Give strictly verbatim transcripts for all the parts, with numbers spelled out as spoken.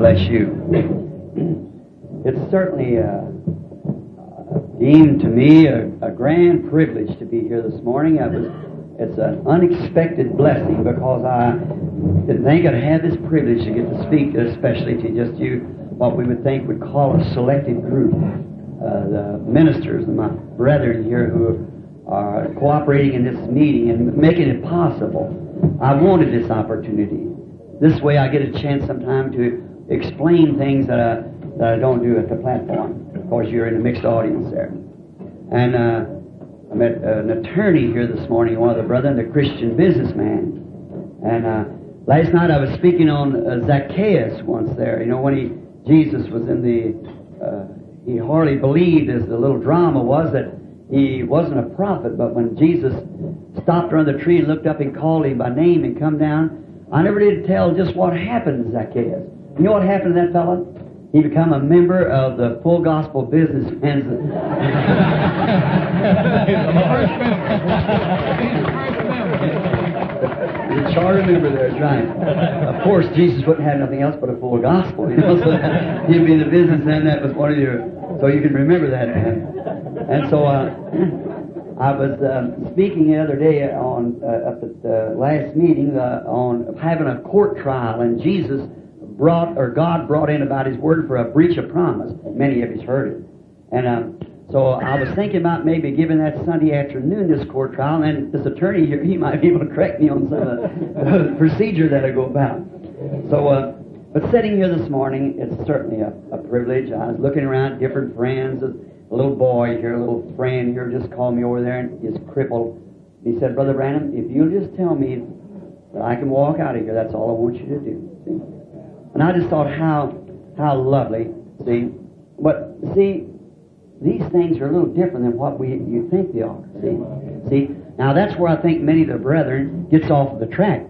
bless you. It's certainly uh, deemed to me a, a grand privilege to be here this morning. I was, it's an unexpected blessing because I didn't think I'd have this privilege to get to speak, especially to just you, what we would think would call a selected group. Uh, the ministers and my brethren here who are cooperating in this meeting and making it possible. I wanted this opportunity. This way I get a chance sometime to explain things that I, that I don't do at the platform. Of course, you're in a mixed audience there. And uh, I met an attorney here this morning, one of the brethren, a Christian businessman. And uh, last night I was speaking on uh, Zacchaeus once there. You know, when he Jesus was in the... Uh, he hardly believed, as the little drama was, that he wasn't a prophet. But when Jesus stopped under the tree and looked up and called him by name and come down, I never did tell just what happened to Zacchaeus. You know what happened to that fellow? He became a member of the Full Gospel Businessmen's. The charter member there is right. Of course, Jesus wouldn't have nothing else but a full gospel, you know. So he'd be in the businessman. That was one of your. So you can remember that. And, and so uh, I was um, speaking the other day on uh, up at the last meeting uh, on having a court trial, and Jesus brought or God brought in about His word for a breach of promise. Many of you's heard it, and. Um, So I was thinking about maybe giving that Sunday afternoon this court trial, and this attorney here, he might be able to correct me on some of the procedure that I go about. So, uh, but sitting here this morning, it's certainly a, a privilege. I was looking around, different friends, a little boy here, a little friend here just called me over there, and he's crippled. He said, "Brother Branham, if you'll just tell me that I can walk out of here, that's all I want you to do." See? And I just thought how, how lovely, see. But, see, these things are a little different than what we you think they are. See, see. Now that's where I think many of the brethren gets off of the track.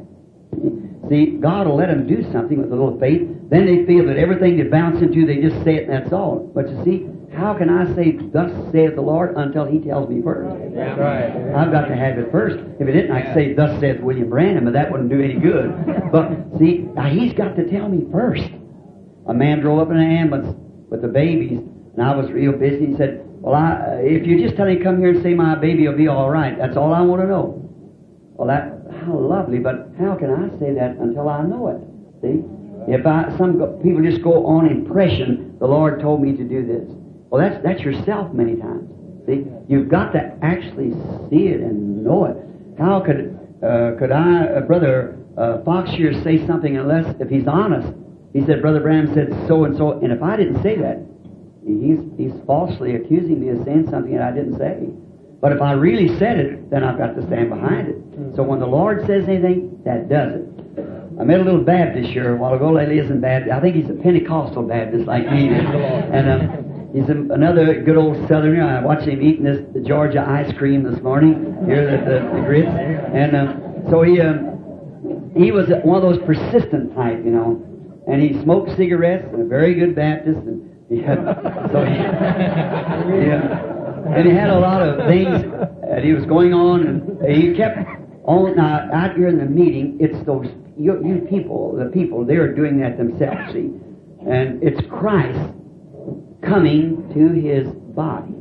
See, God will let them do something with a little faith. Then they feel that everything they bounce into, they just say it and that's all. But you see, how can I say, "Thus saith the Lord," until He tells me first? That's right. I've got to have it first. If it didn't, I'd say, "Thus saith William Branham," but that wouldn't do any good. But see, now He's got to tell me first. A man drove up in an ambulance with the babies. And I was real busy. He said, "Well, I, if you just tell him come here and say my baby will be all right, that's all I want to know." Well, that how lovely, but how can I say that until I know it? See, if I some people just go on impression, the Lord told me to do this. Well, that's that's yourself many times. See, you've got to actually see it and know it. How could uh, could I, uh, Brother uh, Fox here, say something unless if he's honest? He said, "Brother Branham said so and so," and if I didn't say that, He's, he's falsely accusing me of saying something that I didn't say. But if I really said it, then I've got to stand behind it. So when the Lord says anything, that does it. I met a little Baptist here a while ago. He isn't Baptist. I think he's a Pentecostal Baptist like me. And um, he's a, another good old Southerner. I watched him eating this the Georgia ice cream this morning. Here, the, the, the grits. And um, so he um, he was one of those persistent type, you know. And he smoked cigarettes, and a very good Baptist. And Yeah. So he, yeah. And he had a lot of things that he was going on, and he kept on. Now, out here in the meeting, it's those you, you people, the people, they're doing that themselves, see. And it's Christ coming to His body.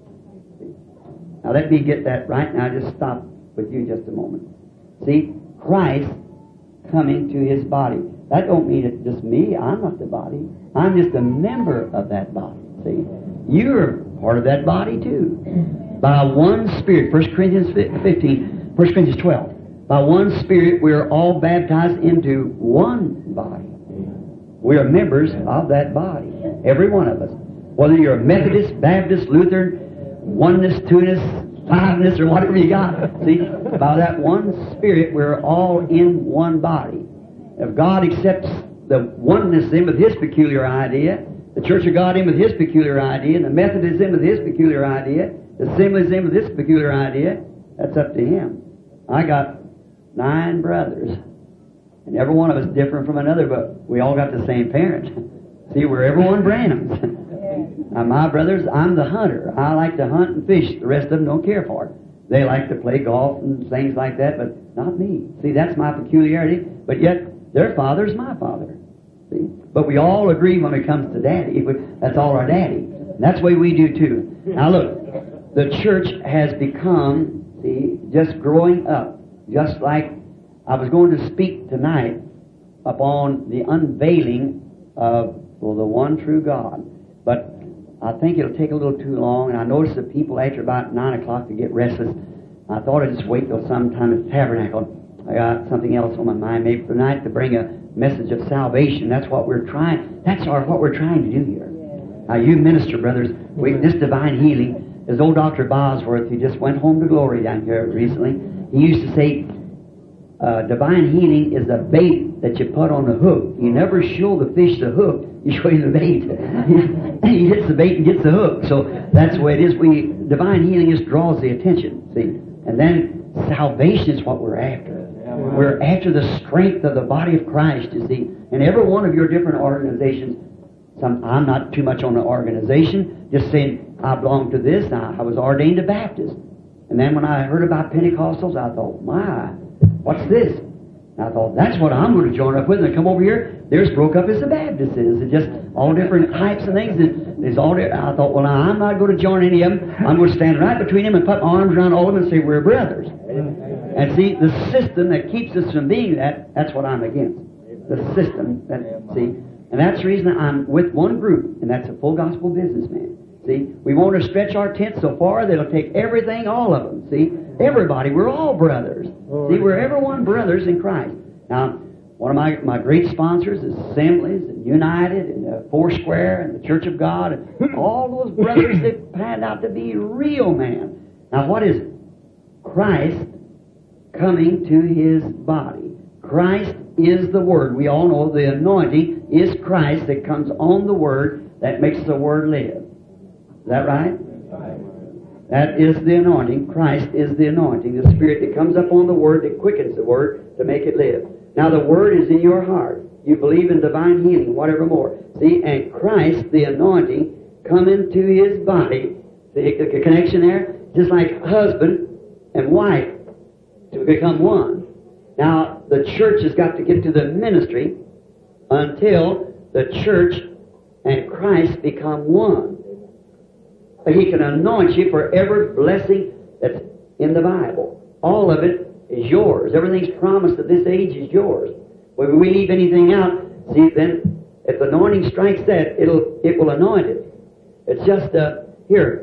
Now, let me get that right now. Just stop with you just a moment. See, Christ coming to His body. That don't mean it's just me. I'm not the body. I'm just a member of that body. See? You're part of that body too. By one Spirit, First Corinthians fifteen, First Corinthians twelve. By one Spirit we are all baptized into one body. We are members of that body. Every one of us. Whether you're a Methodist, Baptist, Lutheran, oneness, two-ness, five-ness, or whatever you got. See? By that one Spirit we're all in one body. If God accepts the oneness in with His peculiar idea, the Church of God in with His peculiar idea, and the Methodists in with His peculiar idea, the Assemblies in with His peculiar idea, that's up to Him. I got nine brothers, and every one of us different from another, but we all got the same parents. See, we're everyone Branhams. Now, my brothers, I'm the hunter. I like to hunt and fish. The rest of them don't care for it. They like to play golf and things like that, but not me. See, that's my peculiarity, but yet their father's my father. See? But we all agree when it comes to Daddy. That's all our Daddy. And that's the way we do too. Now look, the church has become, see, just growing up. Just like I was going to speak tonight upon the unveiling of, well, the one true God. But I think it'll take a little too long, and I notice that people after about nine o'clock to get restless. I thought I'd just wait till sometime at the tabernacle. I got something else on my mind, maybe tonight, to bring a message of salvation. That's what we're trying. That's our what we're trying to do here. Now, you minister, brothers, we, this divine healing. As old Doctor Bosworth, he just went home to glory down here recently. He used to say, uh, divine healing is the bait that you put on the hook. You never show the fish the hook. You show him the bait. He hits the bait and gets the hook. So that's the way it is. We divine healing just draws the attention. See, and then salvation is what we're after. We're after the strength of the body of Christ. You see, and every one of your different organizations. Some, I'm not too much on the organization. Just saying, I belong to this. I, I was ordained a Baptist, and then when I heard about Pentecostals, I thought, my, what's this? And I thought, that's what I'm going to join up with. And I come over here, there's broke up as the Baptists is. It's just all different types of things. And there's all. I thought, well, now, I'm not going to join any of them. I'm going to stand right between them and put my arms around all of them and say, we're brothers. And see, the system that keeps us from being that, that's what I'm against. The system that, see, and that's the reason I'm with one group, and that's a full gospel businessman. See, we want to stretch our tent so far that it'll take everything, all of them. See, everybody, we're all brothers. See, we're everyone brothers in Christ. Now, one of my, my great sponsors is Assemblies and United and uh, Foursquare and the Church of God, and all those brothers that panned out to be real man. Now, what is it? Christ coming to His body. Christ is the Word. We all know the anointing is Christ that comes on the Word that makes the Word live. Is that right? That is the anointing. Christ is the anointing, the Spirit that comes up on the Word that quickens the Word to make it live. Now the Word is in your heart. You believe in divine healing, whatever more. See, and Christ, the anointing, come into His body. See the connection there? Just like husband and wife to become one. Now, the church has got to get to the ministry until the church and Christ become one. But He can anoint you for every blessing that's in the Bible. All of it is yours. Everything's promised at this age is yours. When we leave anything out, see, then if the anointing strikes that, it'll it will anoint it. It's just, uh, here,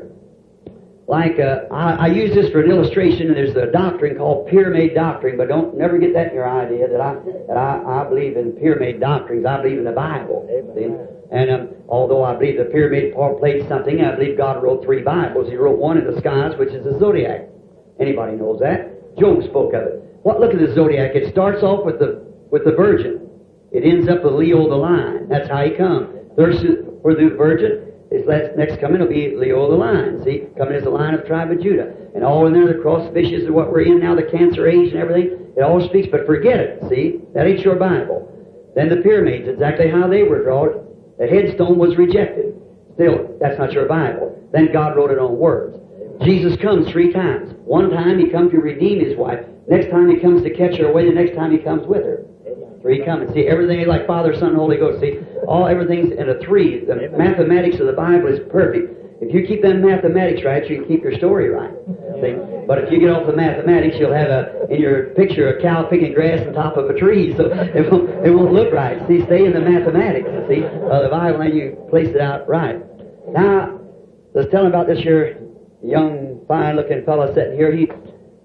like, uh, I, I use this for an illustration, and there's a doctrine called pyramid doctrine, but don't never get that in your idea that I that I, I believe in pyramid doctrines. I believe in the Bible. See? And um, although I believe the pyramid played something, I believe God wrote three Bibles. He wrote one in the skies, which is the zodiac. Anybody knows that? Job spoke of it. What? Look at the zodiac. It starts off with the with the Virgin. It ends up with Leo the Lion. That's how he comes. There's for the Virgin. His next coming will be Leo the Lion. See, coming as the Lion of the tribe of Judah. And all in there, the cross fishes is what we're in now, the cancer age and everything. It all speaks, but forget it. See, that ain't your Bible. Then the pyramids, exactly how they were drawn. The headstone was rejected. Still, that's not your Bible. Then God wrote it on words. Jesus comes three times. One time He comes to redeem His wife. Next time He comes to catch her away. The next time He comes with her. Three coming. See, everything is like Father, Son, Holy Ghost. See, all everything's in a three. The mathematics of the Bible is perfect. If you keep them mathematics right, you can keep your story right. See? But if you get off the mathematics, you'll have a in your picture a cow picking grass on top of a tree, so it won't, it won't look right. See, stay in the mathematics. See, uh, the Bible, and you place it out right. Now, let's tell him about this here young, fine-looking fellow sitting here. He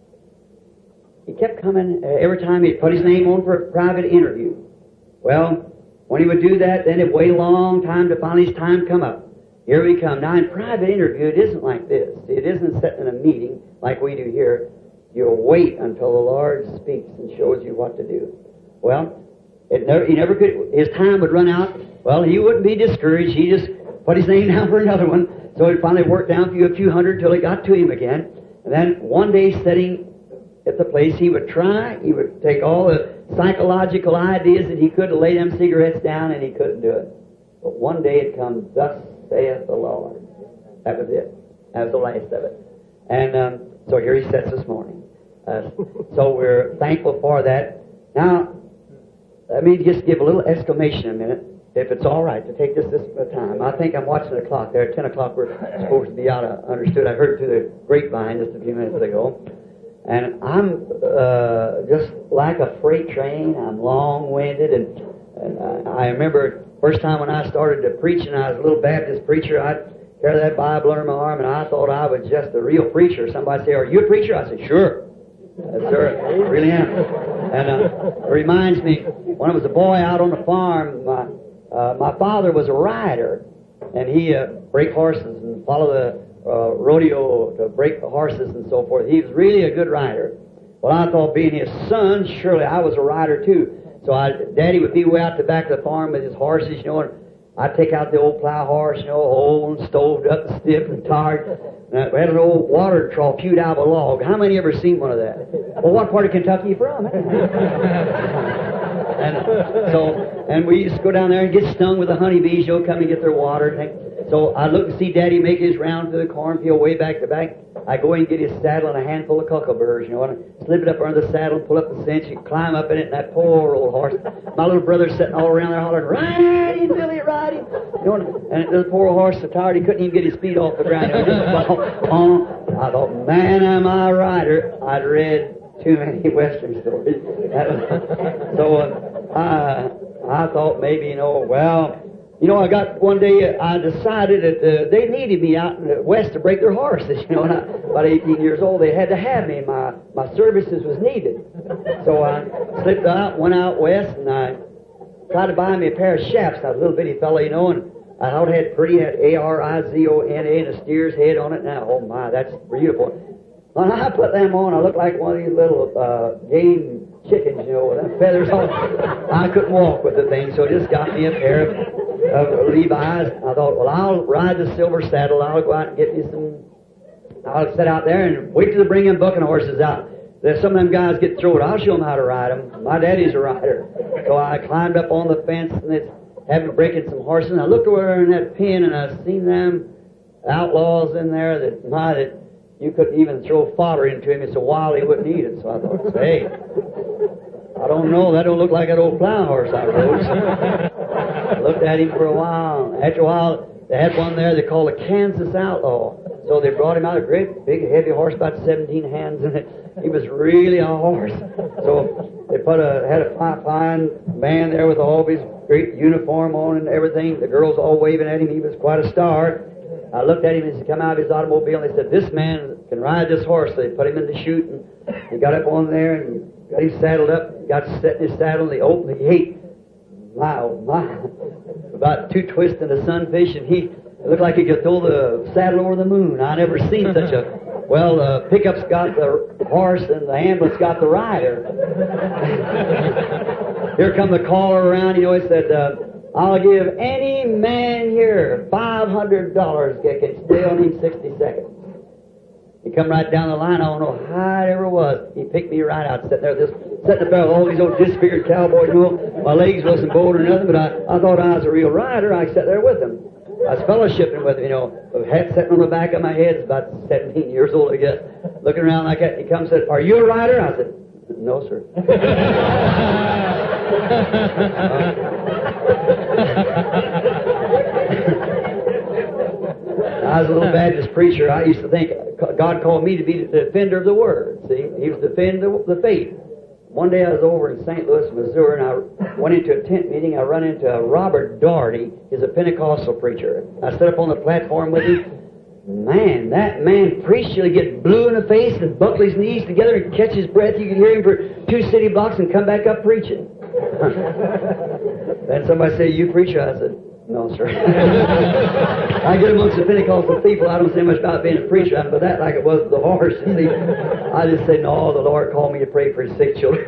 he kept coming uh, every time he'd put his name on for a private interview. Well, when he would do that, then it'd wait a long time to finally his time come up. Here we come. Now, in private interview, it isn't like this. It isn't set in a meeting like we do here. You'll wait until the Lord speaks and shows you what to do. Well, it never, he never could. His time would run out. Well, he wouldn't be discouraged. He just put his name down for another one. So it finally worked down for a few hundred till it got to him again. And then one day, sitting at the place, he would try. He would take all the psychological ideas that he could to lay them cigarettes down, and he couldn't do it. But one day it comes, thus saith the Lord. That was it. That was the last of it. And um, so here he sits this morning. Uh, so we're thankful for that. Now, let me just give a little exclamation a minute. if it's all right to take this this time. I think I'm watching the clock there. At ten o'clock we're supposed to be out of understood. I heard through the grapevine just a few minutes ago. And I'm uh, just like a freight train. I'm long-winded. And, and I, I remember first time when I started to preach, and I was a little Baptist preacher, I'd carry that Bible under my arm, and I thought I was just a real preacher. Somebody say, "Are you a preacher?" I said, "Sure." Yes, sir, I really am. And uh, it reminds me, when I was a boy out on the farm, my, uh, my father was a rider, and he uh, break horses and follow the uh, rodeo to break the horses and so forth. He was really a good rider. Well, I thought being his son, surely I was a rider too. So I, Daddy would be way out the back of the farm with his horses, you know, and I'd take out the old plow horse, you know, old and stoved up and stiff and tired. And we had an old water trough hewed out of a log. How many ever seen one of that? Well, what part of Kentucky are you from? and so, and we used to go down there and get stung with the honeybees, you know, come and get their water. And so I look and see Daddy make his round through the cornfield way back to back. I go in and get his saddle and a handful of cockleburrs, you know, and I slip it up under the saddle, pull up the cinch, and climb up in it, and that poor old horse. My little brother's sitting all around there hollering, "Ride him, Billy, ride him!" You know, and the poor horse so tired he couldn't even get his feet off the ground. You know, just, oh, I thought, man, am I a rider. I'd read too many Western stories. so uh, I, I thought maybe, you know, well, you know, I got one day, I decided that uh, they needed me out in the West to break their horses. You know, and I, about eighteen years old, they had to have me. My my services was needed. So I slipped out, went out West, and I tried to buy me a pair of shafts. I was a little bitty fellow, you know, and I thought it had pretty, had A R I Z O N A and a steer's head on it. Now, oh my, that's beautiful. When I put them on, I looked like one of these little uh, game chickens, you know, with them feathers on. I couldn't walk with the thing, so it just got me a pair of, of Levi's. I thought, well, I'll ride the silver saddle. I'll go out and get me some. I'll sit out there and wait till they bring them bucking horses out. There's some of them guys get through it. I'll show them how to ride them. My daddy's a rider. So I climbed up on the fence, and it's having breaking some horses. And I looked over in that pen, and I seen them outlaws in there that, my, that you couldn't even throw fodder into him. It's so wild he wouldn't eat it. So I thought, hey, I don't know. That don't look like that old plow horse I rode. So I looked at him for a while. After a while, they had one there they called a Kansas Outlaw. So they brought him out, a great, big, heavy horse, about seventeen hands in it. He was really a horse. So they put a had a fine, fine man there with all his great uniform on and everything. The girls all waving at him. He was quite a star. I looked at him as he come out of his automobile, and they said, "This man can ride this horse." So they put him in the chute, and he got up on there and got him saddled up, got set in his saddle, and they opened the gate. My, oh my. About two twists in the sunfish, and he it looked like he could throw the saddle over the moon. I never seen such a... Well, the pickup's got the horse, and the ambulance got the rider. Here come the caller around, you know, he said, uh, "I'll give any man here five hundred dollars that can stay on him sixty seconds. He come right down the line. I don't know how it ever was. He picked me right out, sitting there, this, sitting up there with all these old disfigured cowboys. You know, my legs wasn't bowed or nothing, but I, I thought I was a real rider. I sat there with him. I was fellowshipping with him, you know, with a hat sitting on the back of my head. It's about seventeen years old, I guess. Looking around like that, he comes and said, "Are you a rider?" I said, "No, sir." I was a little Baptist preacher. I used to think God called me to be the defender of the Word. See, He was defending the, the faith. One day I was over in Saint Louis, Missouri, and I went into a tent meeting. I run into Robert Daugherty. He's a Pentecostal preacher. I stood up on the platform with him. Man, that man preached till he get blue in the face and buckle his knees together and catch his breath. You could hear him for two city blocks and come back up preaching. Then somebody said, "You preacher?" I said, "No, sir." I get amongst the Pentecostal people. I don't say much about being a preacher, but that like it was the horse. You see, I just say, "No, the Lord called me to pray for His sick children."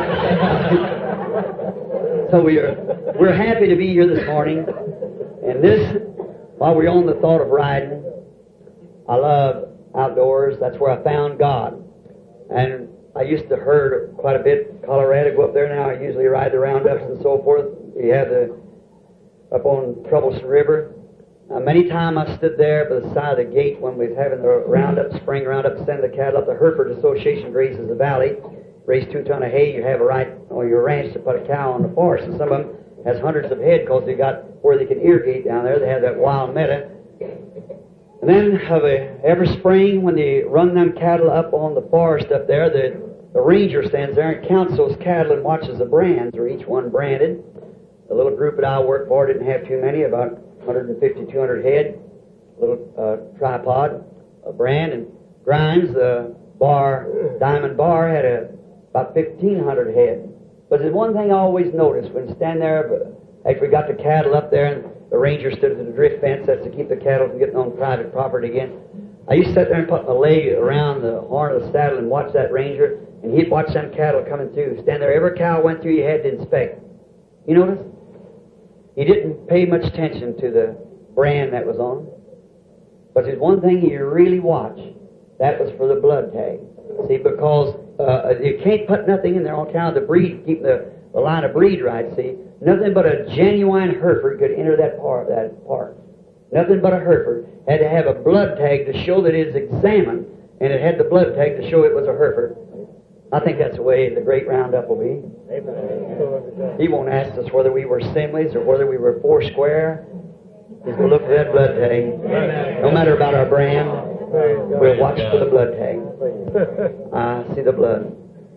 So we are we're happy to be here this morning. And this, while we're on the thought of riding, I love outdoors. That's where I found God. And I used to herd quite a bit in Colorado. Go up there now. I usually ride the roundups and so forth. We have the up on Troublesome River. Uh, many times I stood there by the side of the gate when we was having the roundup, spring roundup, send the cattle up. The Hereford Association grazes the valley. Raise two ton of hay. You have a right on your ranch to put a cow on the forest. And some of them has hundreds of head because they got where they can irrigate down there. They have that wild meadow. And then have a, every spring when they run them cattle up on the forest up there, the, the ranger stands there and counts those cattle and watches the brands, or each one branded. The little group that I worked for didn't have too many, about one fifty, two hundred head. Little uh, tripod, a brand, and Grimes, the bar, Diamond Bar, had a, about fifteen hundred head. But there's one thing I always noticed when stand there, after we got the cattle up there, and the ranger stood at the drift fence, that's to keep the cattle from getting on private property again. I used to sit there and put my leg around the horn of the saddle and watch that ranger, and he'd watch them cattle coming through. Stand there, every cow went through, you had to inspect. You notice? He didn't pay much attention to the brand that was on. But there's one thing you really watch. That was for the blood tag. See, because uh, you can't put nothing in there on account of the breed, keep the, the line of breed right, see. Nothing but a genuine Hereford could enter that part. That part. Nothing but a Hereford. Had to have a blood tag to show that it is examined, and it had the blood tag to show it was a Hereford. I think that's the way the great roundup will be. Amen. He won't ask us whether we were Assemblies or whether we were four square. He's going to look for that blood tag. No matter about our brand, we'll watch for the blood tag. I see the blood.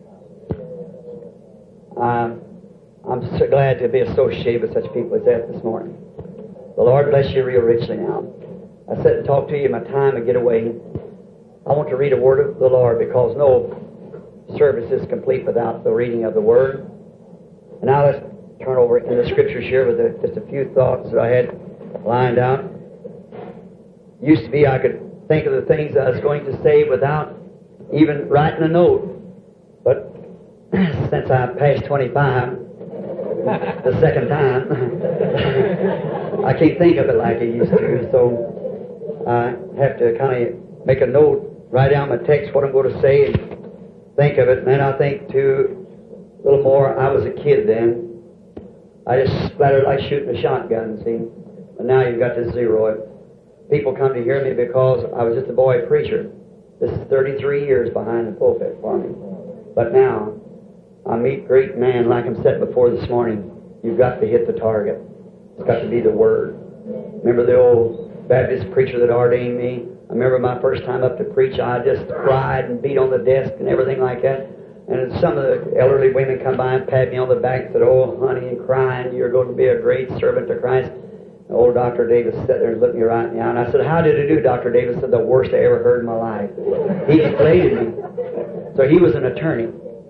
Um, I'm so glad to be associated with such people as that this morning. The Lord bless you real richly now. I sit and talk to you in my time and get away. I want to read a word of the Lord because no service is complete without the reading of the Word. And now let's turn over in the Scriptures here with a, just a few thoughts that I had lined out. Used to be I could think of the things I was going to say without even writing a note. But since I passed twenty-five, the second time, I can't think of it like I used to. So I have to kind of make a note, write down my text, what I'm going to say, and think of it. And then I think, too, a little more. I was a kid then. I just splattered like shooting a shotgun, see. But now you've got to zero it. People come to hear me because I was just a boy preacher. This is thirty-three years behind the pulpit for me. But now, I meet great men like I'm sitting before this morning. You've got to hit the target. It's got to be the Word. Remember the old Baptist preacher that ordained me? I remember my first time up to preach, I just cried and beat on the desk and everything like that. And some of the elderly women come by and pat me on the back and said, "Oh, honey," and crying, "you're going to be a great servant to Christ." And old Doctor Davis sat there and looked me right in the eye. And I said, "How did it do?" Doctor Davis said, "The worst I ever heard in my life." He deflated me. So he was an attorney.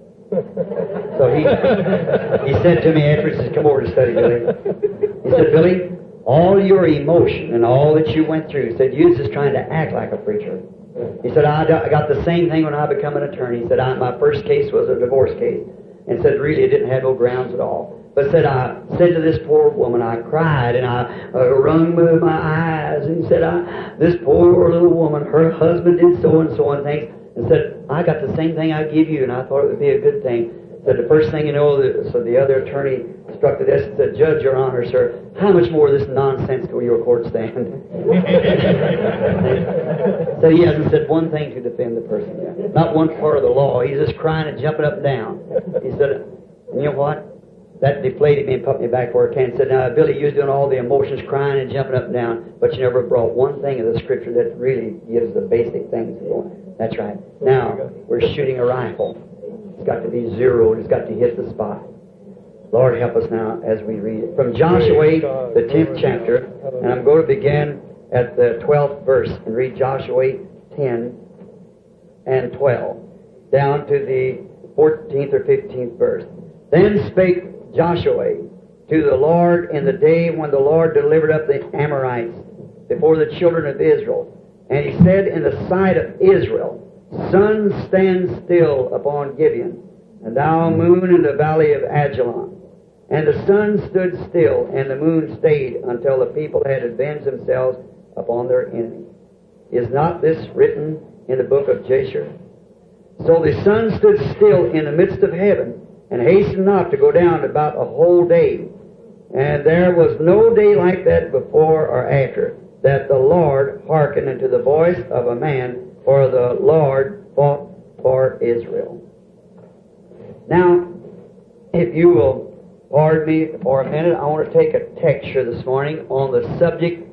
So he he said to me after, he said, "Come over to study, Billy." He said, "Billy, all your emotion and all that you went through," he said, "you was just trying to act like a preacher." He said, I got the same thing when I became an attorney." He said, I, my first case was a divorce case. And said, really, it didn't have no grounds at all. But said, I said to this poor woman, I cried and I uh, wrung my eyes and said, I, this poor little woman, her husband did so and so and things. And said, I got the same thing I give you, and I thought it would be a good thing. Said, the first thing you know, the, so the other attorney struck the desk and said, "Judge, Your Honor, sir, how much more of this nonsense will your court stand?" So he hasn't said one thing to defend the person yet. Not one part of the law. He's just crying and jumping up and down. He said, and you know what? That deflated me and put me back where it can. He said, "Now, Billy, you're doing all the emotions, crying and jumping up and down, but you never brought one thing of the Scripture that really gives the basic things going." That's right. Now, we're shooting a rifle. It's got to be zeroed. It's got to hit the spot. Lord, help us now as we read it. From Joshua, the tenth chapter, and I'm going to begin at the twelfth verse and read Joshua ten and twelve, down to the fourteenth or fifteenth verse. Then spake Joshua to the Lord in the day when the Lord delivered up the Amorites before the children of Israel. And he said in the sight of Israel, "Sun, stand still upon Gibeon, and thou moon in the valley of Ajalon." And the sun stood still, and the moon stayed, until the people had avenged themselves upon their enemy. Is not this written in the book of Jasher? So the sun stood still in the midst of heaven, and hastened not to go down about a whole day. And there was no day like that before or after, that the Lord hearkened unto the voice of a man, for the Lord fought for Israel. Now, if you will Pardon me for a minute. I want to take a text here this morning on the subject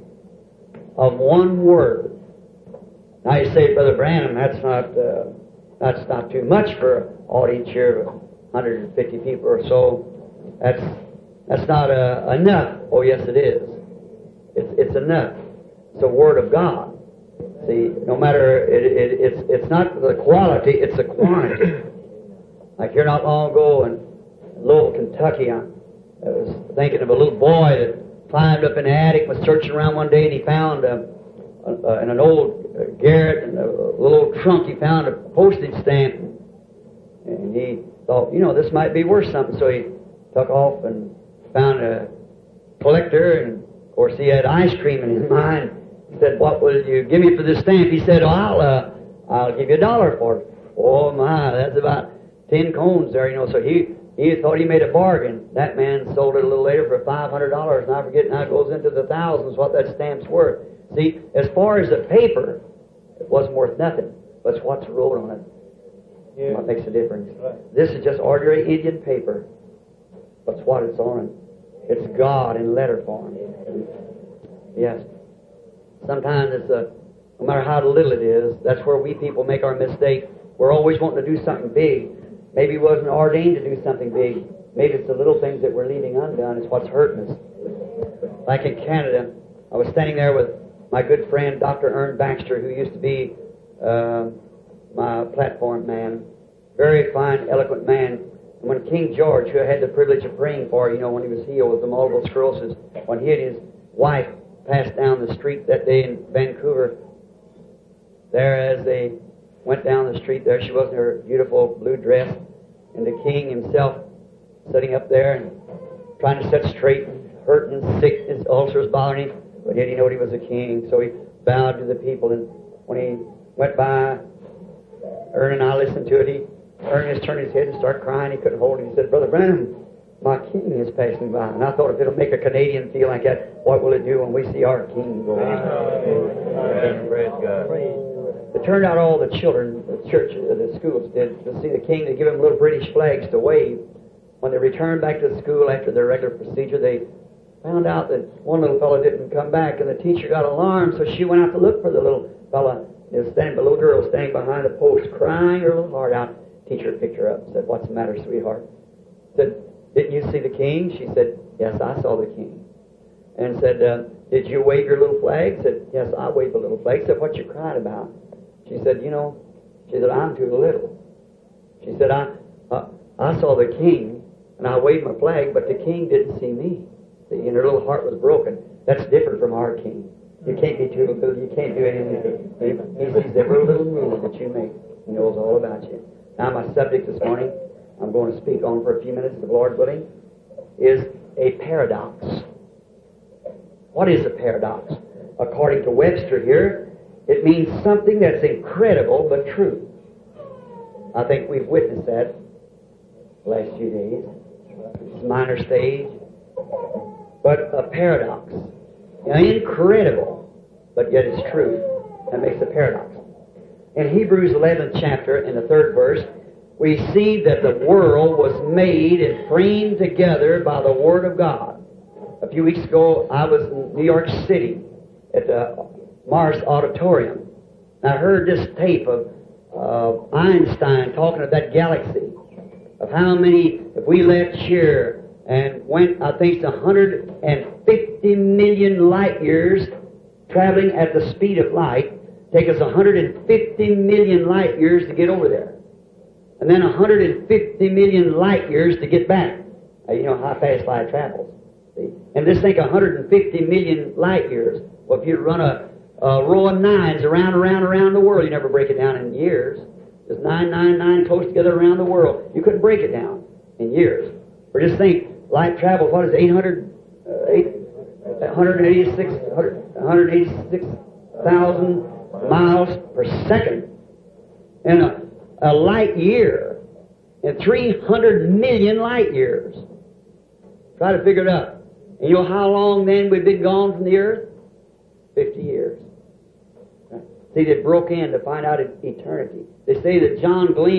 of one word. Now you say, Brother Branham, that's not uh, that's not too much for an audience here of one hundred fifty people or so. That's that's not uh, enough. Oh, yes, it is. It's it's enough. It's the Word of God. See, no matter it, it, it's it's not the quality, it's the quantity. Like here not long ago in Louisville, Kentucky, I, I was thinking of a little boy that climbed up in the attic, was searching around one day, and he found uh, uh, in an old uh, garret, in a little old trunk, he found a postage stamp, and he thought, you know, this might be worth something. So he took off and found a collector, and of course he had ice cream in his mind. He said, "What will you give me for this stamp?" He said, "Oh, I'll uh, I'll give you a dollar for it." Oh my, that's about ten cones there, you know. So he he thought he made a bargain. That man sold it a little later for five hundred dollars, and I forget now it goes into the thousands what that stamp's worth. See, as far as the paper, it wasn't worth nothing, but it's what's wrote on it. Yeah. What makes a difference? Right. This is just ordinary Indian paper, but it's what it's on it. It's God in letter form. Yes. Sometimes it's a, no matter how little it is, that's where we people make our mistake. We're always wanting to do something big. Maybe he wasn't ordained to do something big. Maybe it's the little things that we're leaving undone. It's what's hurting us. Like in Canada, I was standing there with my good friend, Doctor Ern Baxter, who used to be uh, my platform man. Very fine, eloquent man. And when King George, who I had the privilege of praying for, you know, when he was healed with the multiple sclerosis, when he and his wife passed down the street that day in Vancouver, there as they went down the street there, she was in her beautiful blue dress, and the king himself sitting up there and trying to set straight, hurting, sick, his ulcers bothering him, but yet he knew he was a king, so he bowed to the people, and when he went by, Ern and I listened to it, he Ern just turned his head and started crying. He couldn't hold it. He said, "Brother Branham, my king is passing by." And I thought, if it'll make a Canadian feel like that, what will it do when we see our king go by? Praise God. It turned out all the children, the church, the schools did, to see the king. They give them little British flags to wave. When they returned back to the school after their regular procedure, they found out that one little fellow didn't come back, and the teacher got alarmed, so she went out to look for the little fellow. There was standing, the little girl standing behind the post, crying her little heart out. Teacher picked her up and said, "What's the matter, sweetheart?" Said, "Didn't you see the king?" She said, "Yes, I saw the king." And said, uh, "Did you wave your little flag?" Said, "Yes, I waved the little flag." Said, "What you crying about?" She said, "You know," she said, "I'm too little." She said, I, uh, I saw the king, and I waved my flag, but the king didn't see me." See, and her little heart was broken. That's different from our king. You can't be too little. You can't do anything. He, he sees every little move that you make. He knows all about you. Now, my subject this morning, I'm going to speak on for a few minutes, the Lord willing, is a paradox. What is a paradox? According to Webster here, it means something that's incredible but true. I think we've witnessed that the last few days. It's a minor stage. But a paradox. Now, incredible, but yet it's true. That makes a paradox. In Hebrews eleventh chapter, in the third verse, we see that the world was made and framed together by the Word of God. A few weeks ago, I was in New York City at the Mars Auditorium. I heard this tape of uh, Einstein talking of that galaxy, of how many, if we left here and went, I think it's one hundred fifty million light years traveling at the speed of light, take us one hundred fifty million light years to get over there. And then one hundred fifty million light years to get back. Now, you know how fast light travels. See? And this thing, one hundred fifty million light years. Well, if you run a, a row of nines around, around, around the world, you never break it down in years. Just nine, nine, nine close together around the world. You couldn't break it down in years. Or just think, light travels, what is it, eight hundred, uh, eight, one hundred eighty-six, one hundred eighty-six thousand miles per second. And a, a light year, and three hundred million light years. Try to figure it out. And you know how long then we've been gone from the earth? Fifty years. See, they broke in to find out eternity. They say that John Glenn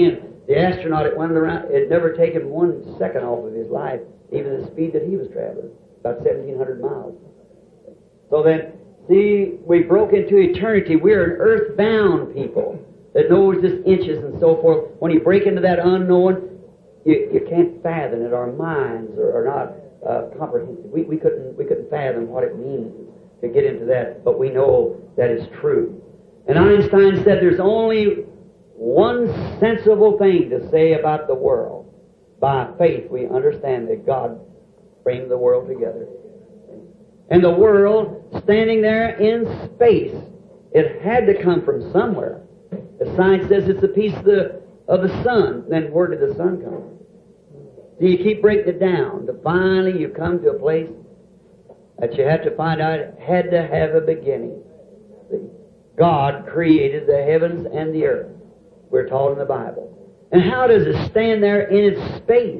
The astronaut, it went around, it had never taken one second off of his life, even the speed that he was traveling, about seventeen hundred miles. So then, see, we broke into eternity. We're an earthbound people that knows just inches and so forth. When you break into that unknown, you, you can't fathom it. Our minds are, are not uh, comprehensive. We, we couldn't we couldn't fathom what it means to get into that, but we know that is true. And Einstein said there's only one sensible thing to say about the world. By faith, we understand that God framed the world together. And the world, standing there in space, it had to come from somewhere. The science says it's a piece of the, of the sun. Then where did the sun come from? So you keep breaking it down. To finally you come to a place that you have to find out it had to have a beginning. See? God created the heavens and the earth. We're taught in the Bible. And how does it stand there in its space?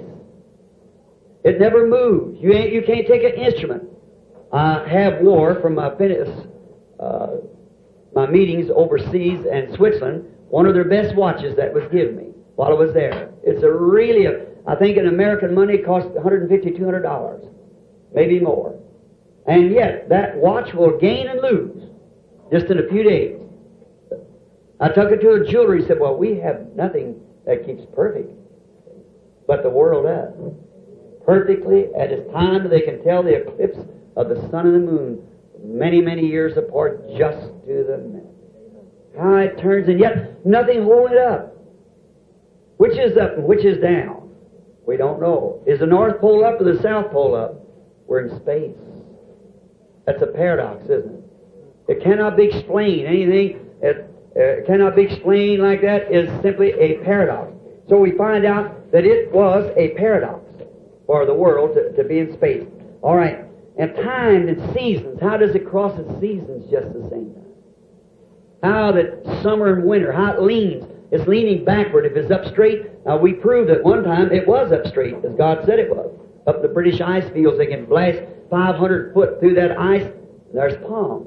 It never moves. You ain't, you can't take an instrument. I have wore from my, uh, my meetings overseas and Switzerland one of their best watches that was given me while I was there. It's a really, a, I think in American money it costs one hundred fifty dollars, two hundred dollars, maybe more. And yet that watch will gain and lose just in a few days. I took it to a jeweler. He said, well, we have nothing that keeps perfect, but the world does. Perfectly at its time they can tell the eclipse of the sun and the moon many, many years apart just to the minute. How it turns, and yet nothing holding it up. Which is up and which is down? We don't know. Is the North Pole up or the South Pole up? We're in space. That's a paradox, isn't it? It cannot be explained. Anything that uh, cannot be explained like that is simply a paradox. So we find out that it was a paradox for the world to, to be in space. All right. And time and seasons. How does it cross its seasons just the same time? How that summer and winter, how it leans. It's leaning backward. If it's up straight, now we proved that one time it was up straight, as God said it was. Up the British ice fields, they can blast five hundred foot through that ice, and there's palms,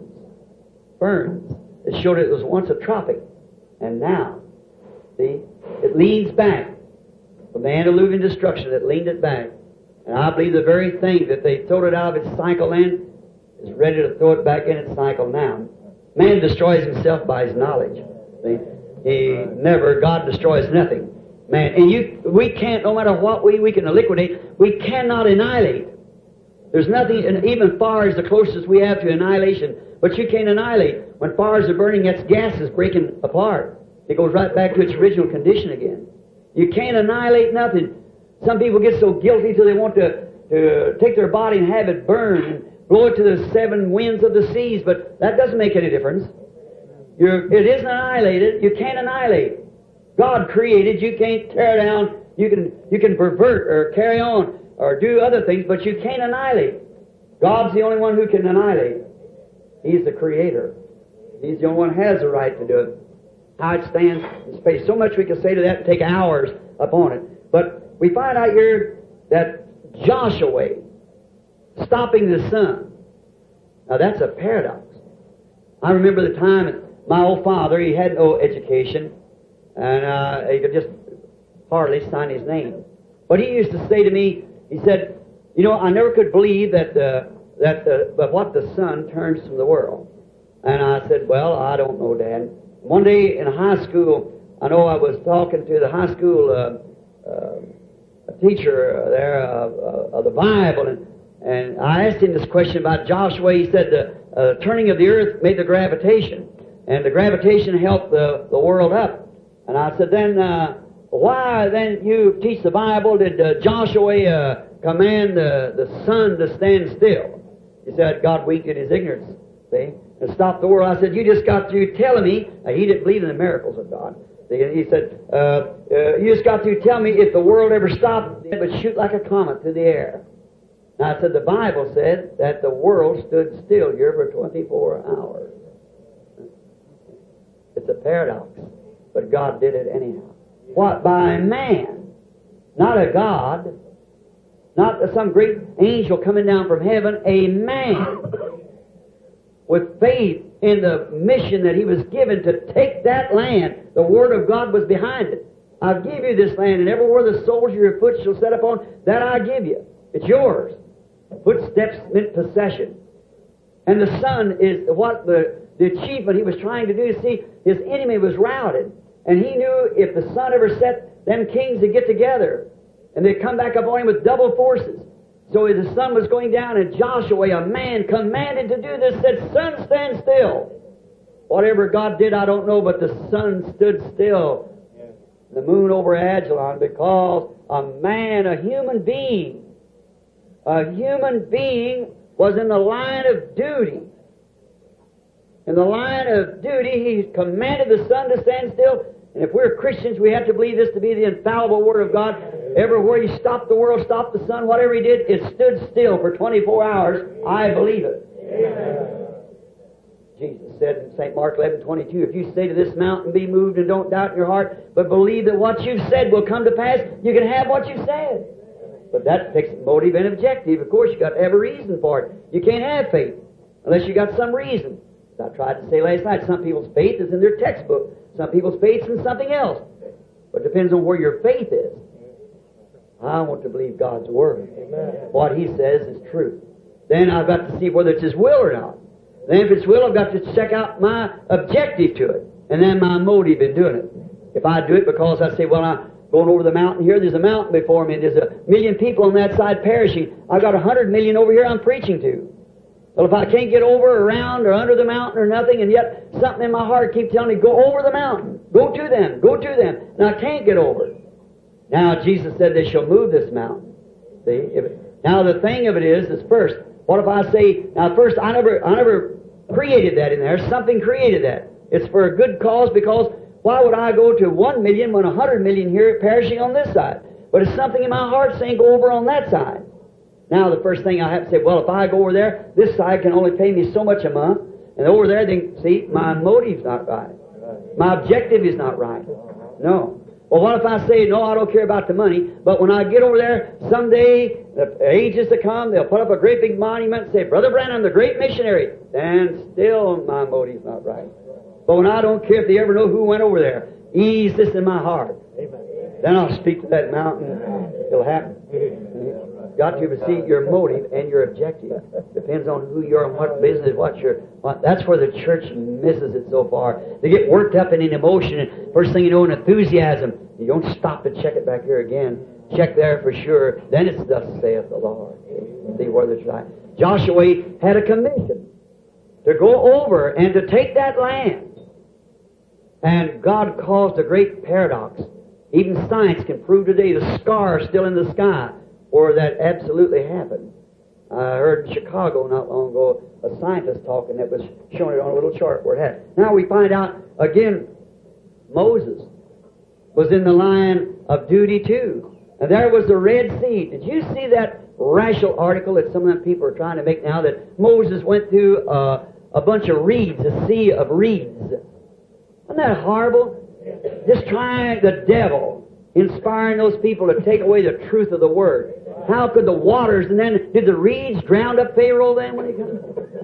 ferns. It showed it was once a tropic. And now, see, it leans back. From the antediluvian destruction, it leaned it back. And I believe the very thing that they throwed it out of its cycle then is ready to throw it back in its cycle now. Man destroys himself by his knowledge. See? He never, God destroys nothing. Man, and you, we can't, no matter what we, we can liquidate, we cannot annihilate. There's nothing, and even fire is the closest we have to annihilation, but you can't annihilate. When fires are burning, that's gases breaking apart. It goes right back to its original condition again. You can't annihilate nothing. Some people get so guilty till they want to, to take their body and have it burn and blow it to the seven winds of the seas, but that doesn't make any difference. You're, it isn't annihilated. You can't annihilate. God created. You can't tear down. You can, you can pervert or carry on or do other things, but you can't annihilate. God's the only one who can annihilate. He's the Creator. He's the only one who has the right to do it. How it stands in space. So much we can say to that and take hours upon it. But we find out here that Joshua stopping the sun. Now that's a paradox. I remember the time my old father, he had no education, and uh, he could just hardly sign his name. But he used to say to me, he said, you know, I never could believe that uh, that the, but what the sun turns from the world. And I said, well, I don't know, Dad. One day in high school, I know I was talking to the high school uh, uh, teacher there of uh, uh, the Bible, and, and I asked him this question about Joshua. He said the uh, turning of the earth made the gravitation, and the gravitation helped the, the world up. And I said, then uh, why then you teach the Bible? Did uh, Joshua uh, command the, the sun to stand still? He said God winked at his ignorance, see, and stopped the world. I said, you just got through telling me, uh, he didn't believe in the miracles of God. See, he said, uh, uh, you just got through telling me if the world ever stopped, it would shoot like a comet through the air. Now I said, the Bible said that the world stood still here for twenty-four hours. It's a paradox, but God did it anyhow. What? By man, not a God, not some great angel coming down from heaven, a man with faith in the mission that he was given to take that land. The Word of God was behind it. I'll give you this land, and everywhere the soles of your foot shall set upon, that I give you. It's yours. Footsteps meant possession. And the son is what the, the achievement he was trying to do. See, his enemy was routed. And he knew if the son ever set them kings to get together, and they'd come back upon him with double forces. So the sun was going down, and Joshua, a man commanded to do this, said, "Sun, stand still." Whatever God did, I don't know, but the sun stood still. The moon over Ajalon, because a man, a human being, a human being was in the line of duty. In the line of duty, he commanded the sun to stand still. And if we're Christians, we have to believe this to be the infallible Word of God. Everywhere he stopped the world, stopped the sun, whatever he did, it stood still for twenty-four hours. I believe it. Amen. Jesus said in Saint Mark eleven twenty-two, if you say to this mountain, be moved, and don't doubt in your heart, but believe that what you've said will come to pass, you can have what you said. But that takes motive and objective. Of course, you've got to have a reason for it. You can't have faith unless you got some reason. As I tried to say last night, some people's faith is in their textbook. Some people's faith is in something else. But it depends on where your faith is. I want to believe God's Word. Amen. What He says is true. Then I've got to see whether it's His will or not. Then if it's will, I've got to check out my objective to it. And then my motive in doing it. If I do it because I say, well, I'm going over the mountain here, there's a mountain before me, and there's a million people on that side perishing. I've got a hundred million over here I'm preaching to. Well, if I can't get over or around or under the mountain or nothing, and yet something in my heart keeps telling me, go over the mountain. Go to them. Go to them. And I can't get over. Now, Jesus said they shall move this mountain. See? If, now, the thing of it is, is first, what if I say, now first, I never, I never created that in there. Something created that. It's for a good cause, because why would I go to one million when a hundred million here perishing on this side? But it's something in my heart saying go over on that side. Now the first thing I have to say, well, if I go over there, this side can only pay me so much a month. And over there, they see, my motive's not right. My objective is not right. No. Well, what if I say, no, I don't care about the money, but when I get over there, someday, the ages to come, they'll put up a great big monument and say, Brother Branham, the great missionary. And still my motive's not right. But when I don't care if they ever know who went over there, ease this in my heart. Amen. Then I'll speak to that mountain. It'll happen. Got to see your motive and your objective. Depends on who you are and what business, what you're. What, that's where the church misses it so far. They get worked up in an emotion, and first thing you know, an enthusiasm. You don't stop to check it back here again. Check there for sure. Then it's thus saith the Lord. See whether it's right. Joshua had a commission to go over and to take that land. And God caused a great paradox. Even science can prove today the scars still in the sky where that absolutely happened. I heard in Chicago not long ago a scientist talking that was showing it on a little chart where it had. Now we find out again Moses was in the line of duty too. And there was the Red Sea. Did you see that rational article that some of them people are trying to make now, that Moses went through uh, a bunch of reeds, a sea of reeds? Isn't that horrible? Just trying the devil, inspiring those people to take away the truth of the Word. How could the waters, and then did the reeds drown up Pharaoh then when he comes?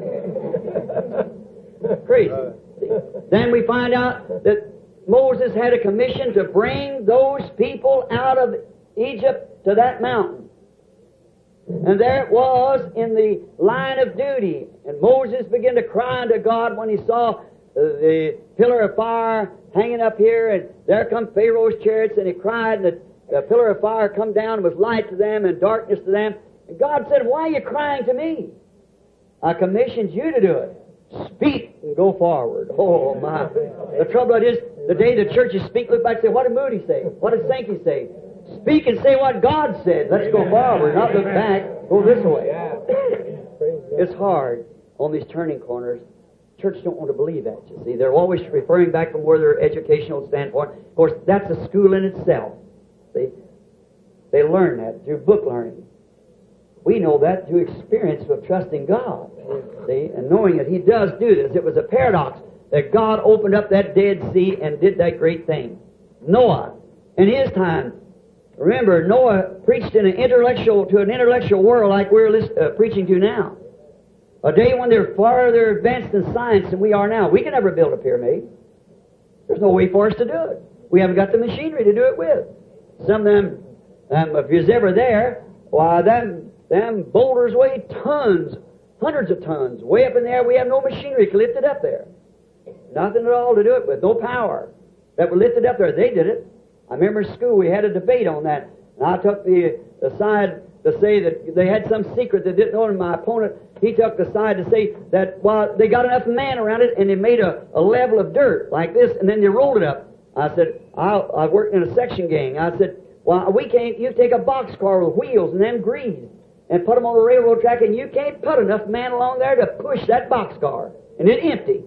Crazy. Then we find out that Moses had a commission to bring those people out of Egypt to that mountain. And there it was in the line of duty. And Moses began to cry unto God when he saw the pillar of fire hanging up here, and there come Pharaoh's chariots, and he cried, and the, the pillar of fire come down and was light to them and darkness to them. And God said, why are you crying to me? I commissioned you to do it. Speak and go forward. Oh, my. The trouble is, the day the churches speak, look back and say, what did Moody say? What did Sankey say? Speak and say what God said. Let's go forward, not look back. Go this way. It's hard on these turning corners. Church don't want to believe that, you see. They're always referring back from where their educational standpoint. Of course, that's a school in itself. See? They learn that through book learning. We know that through experience of trusting God. See? And knowing that He does do this. It was a paradox that God opened up that Dead Sea and did that great thing. Noah, in his time, remember, Noah preached in an intellectual to an intellectual world like we're list, uh, preaching to now. A day when they're farther advanced in science than we are now. We can never build a pyramid. There's no way for us to do it. We haven't got the machinery to do it with. Some of them, um, if you was ever there, why, them, them boulders weigh tons, hundreds of tons. Way up in there, we have no machinery to lift it up there. Nothing at all to do it with, no power. That would lift it up there. They did it. I remember in school we had a debate on that. And I took the, the side to say that they had some secret that didn't know, and my opponent, he took the side to say that, well, they got enough man around it, and they made a, a level of dirt like this, and then they rolled it up. I said, I, I worked in a section gang. I said, well, we can't, you take a boxcar with wheels and them greased and put them on a railroad track, and you can't put enough man along there to push that boxcar. And it's empty.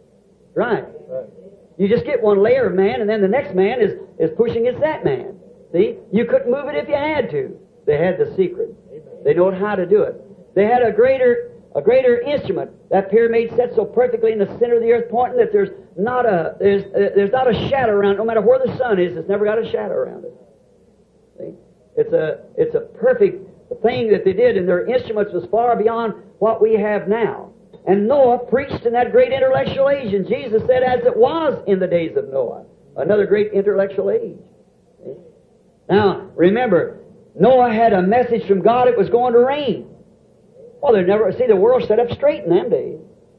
Right. Right. You just get one layer of man, and then the next man is, is pushing against that man. See? You couldn't move it if you had to. They had the secret. They know how to do it. They had a greater a greater instrument. That pyramid set so perfectly in the center of the earth, pointing that there's not a there's uh, there's not a shadow around it. No matter where the sun is, it's never got a shadow around it. See? It's a it's a perfect thing that they did, and their instruments was far beyond what we have now. And Noah preached in that great intellectual age, and Jesus said, as it was in the days of Noah, another great intellectual age. See? Now, remember, Noah had a message from God it was going to rain. Well, they never, see, the world set up straight in them days.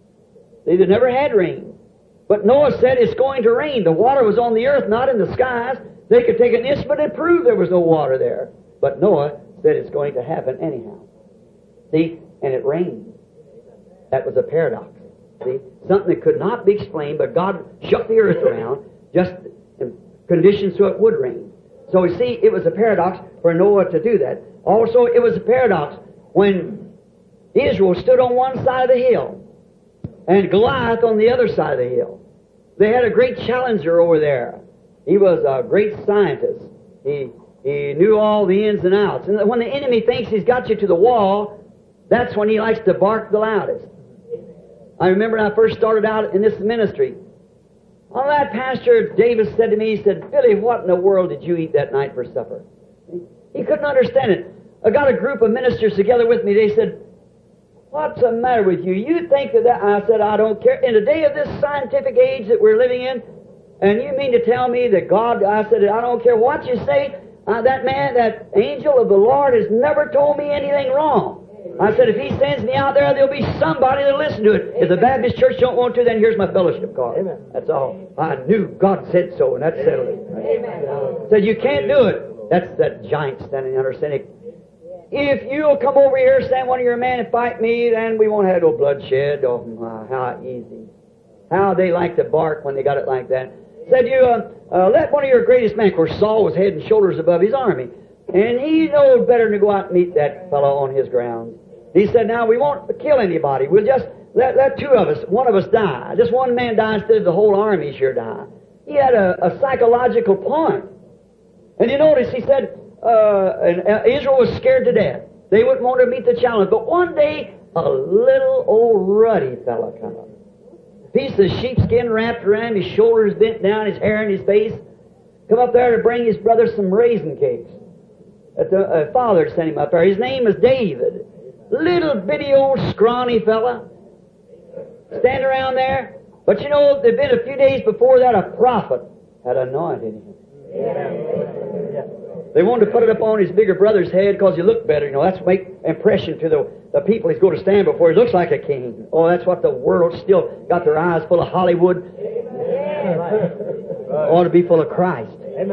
They never had rain. But Noah said it's going to rain. The water was on the earth, not in the skies. They could take an instrument and prove there was no water there. But Noah said it's going to happen anyhow. See, and it rained. That was a paradox. See, something that could not be explained, but God shook the earth around just in conditions so it would rain. So you see, it was a paradox for Noah to do that. Also, it was a paradox when Israel stood on one side of the hill and Goliath on the other side of the hill. They had a great challenger over there. He was a great scientist. He, he knew all the ins and outs. And when the enemy thinks he's got you to the wall, that's when he likes to bark the loudest. I remember when I first started out in this ministry. On that, Pastor Davis said to me, he said, Billy, what in the world did you eat that night for supper? He couldn't understand it. I got a group of ministers together with me. They said, what's the matter with you? You think that, that I said, I don't care. In the day of this scientific age that we're living in, and you mean to tell me that God, I said, I don't care what you say, uh, that man, that angel of the Lord has never told me anything wrong. I said, if he sends me out there, there'll be somebody that'll listen to it. If the Baptist church don't want to, then here's my fellowship card. Amen. That's all. I knew God said so, and that settled it. Amen. Said, you can't do it. That's that giant standing under saying, if you'll come over here, stand one of your men and fight me, then we won't have no bloodshed. Oh, my, how easy. How they like to bark when they got it like that. Said, you uh, uh, let one of your greatest men, of course, Saul was head and shoulders above his army, and he knows better than to go out and meet that fellow on his ground. He said, now, we won't kill anybody. We'll just let, let two of us, one of us die. Just one man die instead of the whole army sure die. He had a, a psychological point. And you notice, he said, uh, and, uh, Israel was scared to death. They wouldn't want to meet the challenge. But one day, a little old ruddy fellow come up. A piece of sheepskin wrapped around his shoulders, bent down, his hair in his face. Come up there to bring his brother some raisin cakes. That the uh, father sent him up there. His name is David. Little bitty old scrawny fella. Standing around there. But you know, there'd been a few days before that, a prophet had anointed him. They wanted to put it up on his bigger brother's head because he looked better. You know, that's make impression to the, the people he's going to stand before. He looks like a king. Oh, that's what the world still got their eyes full of Hollywood. Ought to be full of Christ.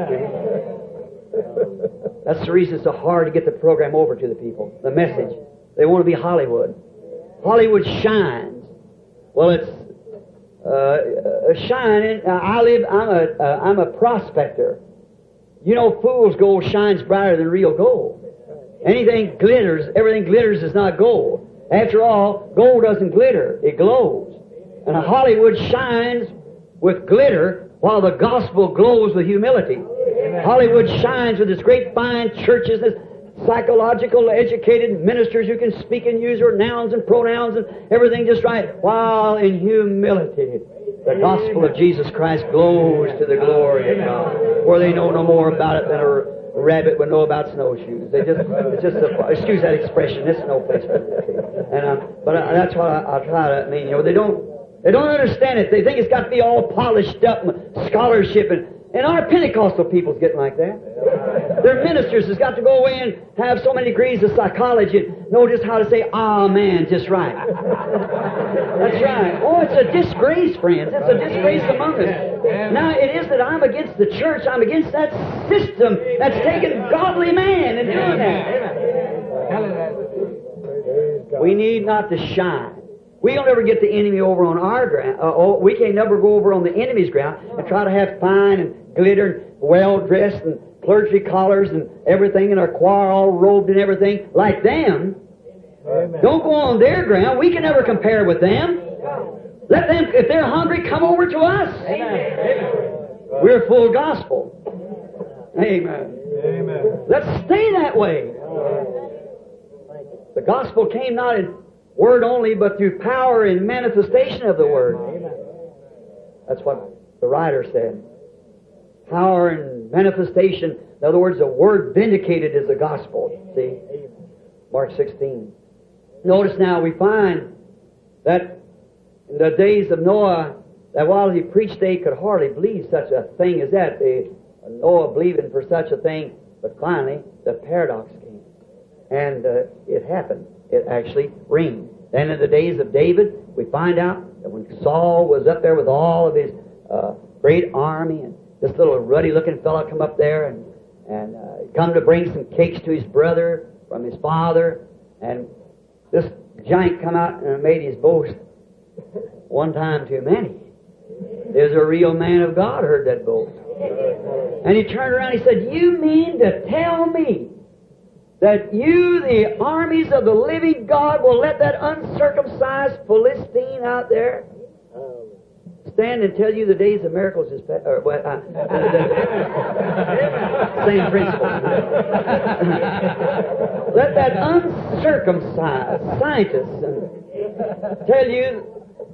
That's the reason it's so hard to get the program over to the people. The message. They want to be Hollywood. Hollywood shines. Well, it's uh, shining. Uh, I live. I'm a. Uh, I'm a prospector. You know, fool's gold shines brighter than real gold. Anything glitters. Everything glitters is not gold. After all, gold doesn't glitter. It glows. And Hollywood shines with glitter while the gospel glows with humility. Amen. Hollywood shines with its great fine churches, its psychological, educated ministers who can speak and use their nouns and pronouns and everything just right, while in humility the gospel of Jesus Christ glows to the glory of God, where they know no more about it than a rabbit would know about snowshoes. They just, it's just a, excuse that expression, it's no place for it. And um, but uh, that's what I, I try to mean. You know, they don't, they don't understand it. They think it's got to be all polished up, and scholarship and And our Pentecostal people's getting like that. Their ministers has got to go away and have so many degrees of psychology and know just how to say amen just right. That's right. Oh, it's a disgrace, friends. It's a disgrace among us. Now, it is that I'm against the church. I'm against that system that's taken godly man and doing that. We need not to shine. We don't ever get the enemy over on our ground. Uh, oh, we can't never go over on the enemy's ground and try to have fine and glitter and well-dressed and clergy collars and everything and our choir all robed and everything like them. Amen. Don't go on their ground. We can never compare with them. Let them, if they're hungry, come over to us. Amen. We're full gospel. Amen. Amen. Let's stay that way. The gospel came not in word only, but through power and manifestation of the Word. That's what the writer said. Power and manifestation. In other words, the Word vindicated is the gospel. See? Mark sixteen. Notice now we find that in the days of Noah, that while he preached, they could hardly believe such a thing as that. They, Noah believing for such a thing, but finally the paradox came. And uh, it happened. It actually rained. Then in the days of David, we find out that when Saul was up there with all of his uh, great army, and this little ruddy-looking fellow come up there and, and uh, come to bring some cakes to his brother from his father, and this giant come out and made his boast one time too many. There's a real man of God heard that boast. And he turned around and he said, "You mean to tell me that you, the armies of the living God, will let that uncircumcised Philistine out there stand and tell you the days of miracles is past?" Or, well, uh, same principle. Let that uncircumcised scientist tell you,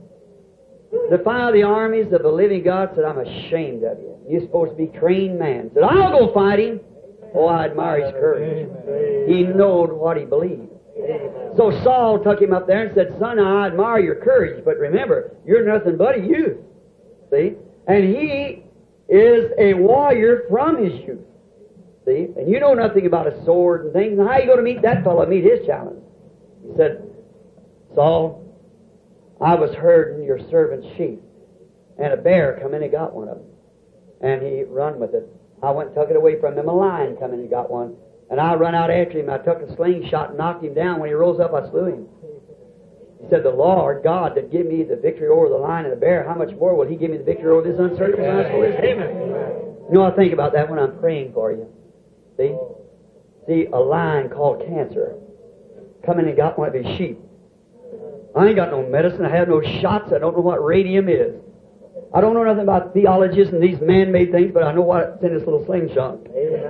defy the armies of the living God. Said, "I'm ashamed of you. You're supposed to be trained man." Said, "I'll go fight him." Oh, I admire his courage. He knowed what he believed. So Saul took him up there and said, "Son, I admire your courage, but remember, you're nothing but a youth." See? And he is a warrior from his youth. See? And you know nothing about a sword and things. How are you going to meet that fellow, meet his challenge? He said, "Saul, I was herding your servant's sheep, and a bear come in and got one of them. And he run with it. I went and took it away from him. A lion come in and got one. And I run out after him. I took a slingshot and knocked him down. When he rose up, I slew him." He said, "The Lord God that give me the victory over the lion and the bear, how much more will He give me the victory over this uncircumcised Philistine?" You know, I think about that when I'm praying for you. See? See, a lion called cancer come in and got one of his sheep. I ain't got no medicine. I have no shots. I don't know what radium is. I don't know nothing about theologists and these man-made things, but I know what's in this little slingshot.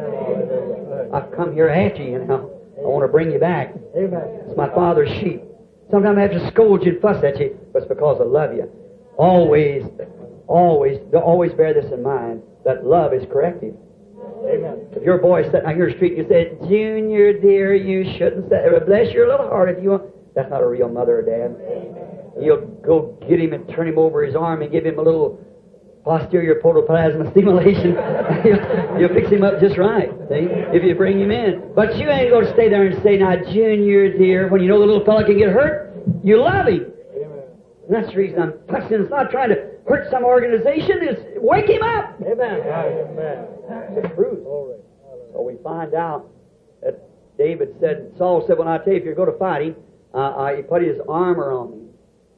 I've come here after you now. I want to bring you back. It's my Father's sheep. Sometimes I have to scold you and fuss at you, but it's because I love you. Always, always, always bear this in mind, that love is corrective. Amen. If your boy sitting out here in the street and you say, "Junior, dear, you shouldn't say," bless your little heart if you want. That's not a real mother or dad. You'll go get him and turn him over his arm and give him a little posterior protoplasma stimulation. you'll, you'll fix him up just right, see, if you bring him in. But you ain't going to stay there and say, "Now, Junior, dear," when you know the little fella can get hurt. You love him. Amen. And that's the reason I'm fussing. It's not trying to hurt some organization. It's wake him up. Amen. Amen. It's the truth. So we find out that David said, Saul said, "When I tell you, if you're going to fight him, uh, uh, he put his armor on me."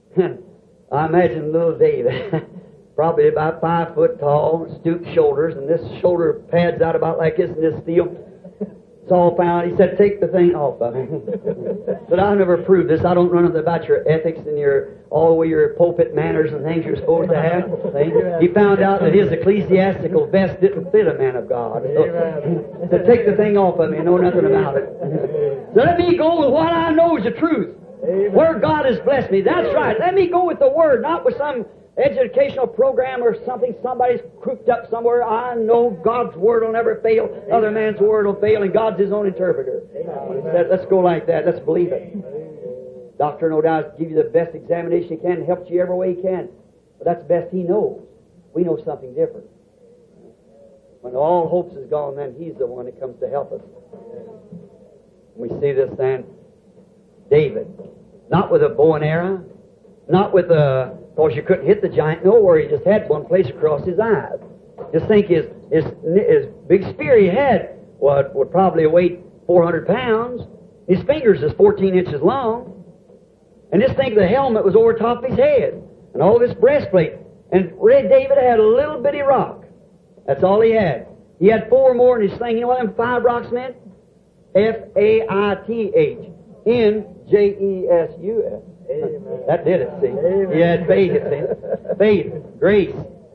I imagine little David, probably about five foot tall, stooped shoulders, and this shoulder pads out about like this in this steel. Saul found, he said, "Take the thing off of me." But I'll never prove this. I don't know nothing about your ethics and your all the way your pulpit manners and things you're supposed to have. See? He found out that his ecclesiastical vest didn't fit a man of God. So, so take the thing off of me and know nothing about it. So let me go with what I know is the truth. Amen. Where God has blessed me. That's right. Let me go with the Word, not with some educational program or something somebody's cooked up somewhere. I know God's Word will never fail. Amen. Other man's Word will fail, and God's His own interpreter. Amen. Let's go like that. Let's believe it. Amen. Doctor, no doubt, give you the best examination he can, helps you every way he can. But that's the best he knows. We know something different. When all hopes is gone, then He's the one that comes to help us. We see this then. David, not with a bow and arrow, not with a, because you couldn't hit the giant nowhere. He just had one place across his eyes. Just think his his, his big spear he had what would probably weigh four hundred pounds. His fingers is fourteen inches long. And just think the helmet was over top of his head. And all this breastplate. And Red David had a little bitty rock. That's all he had. He had four more in his thing. You know what them five rocks meant? F A I T H. N J E S U S. Amen. That did it, see. Amen. He had faith, see. Faith, grace.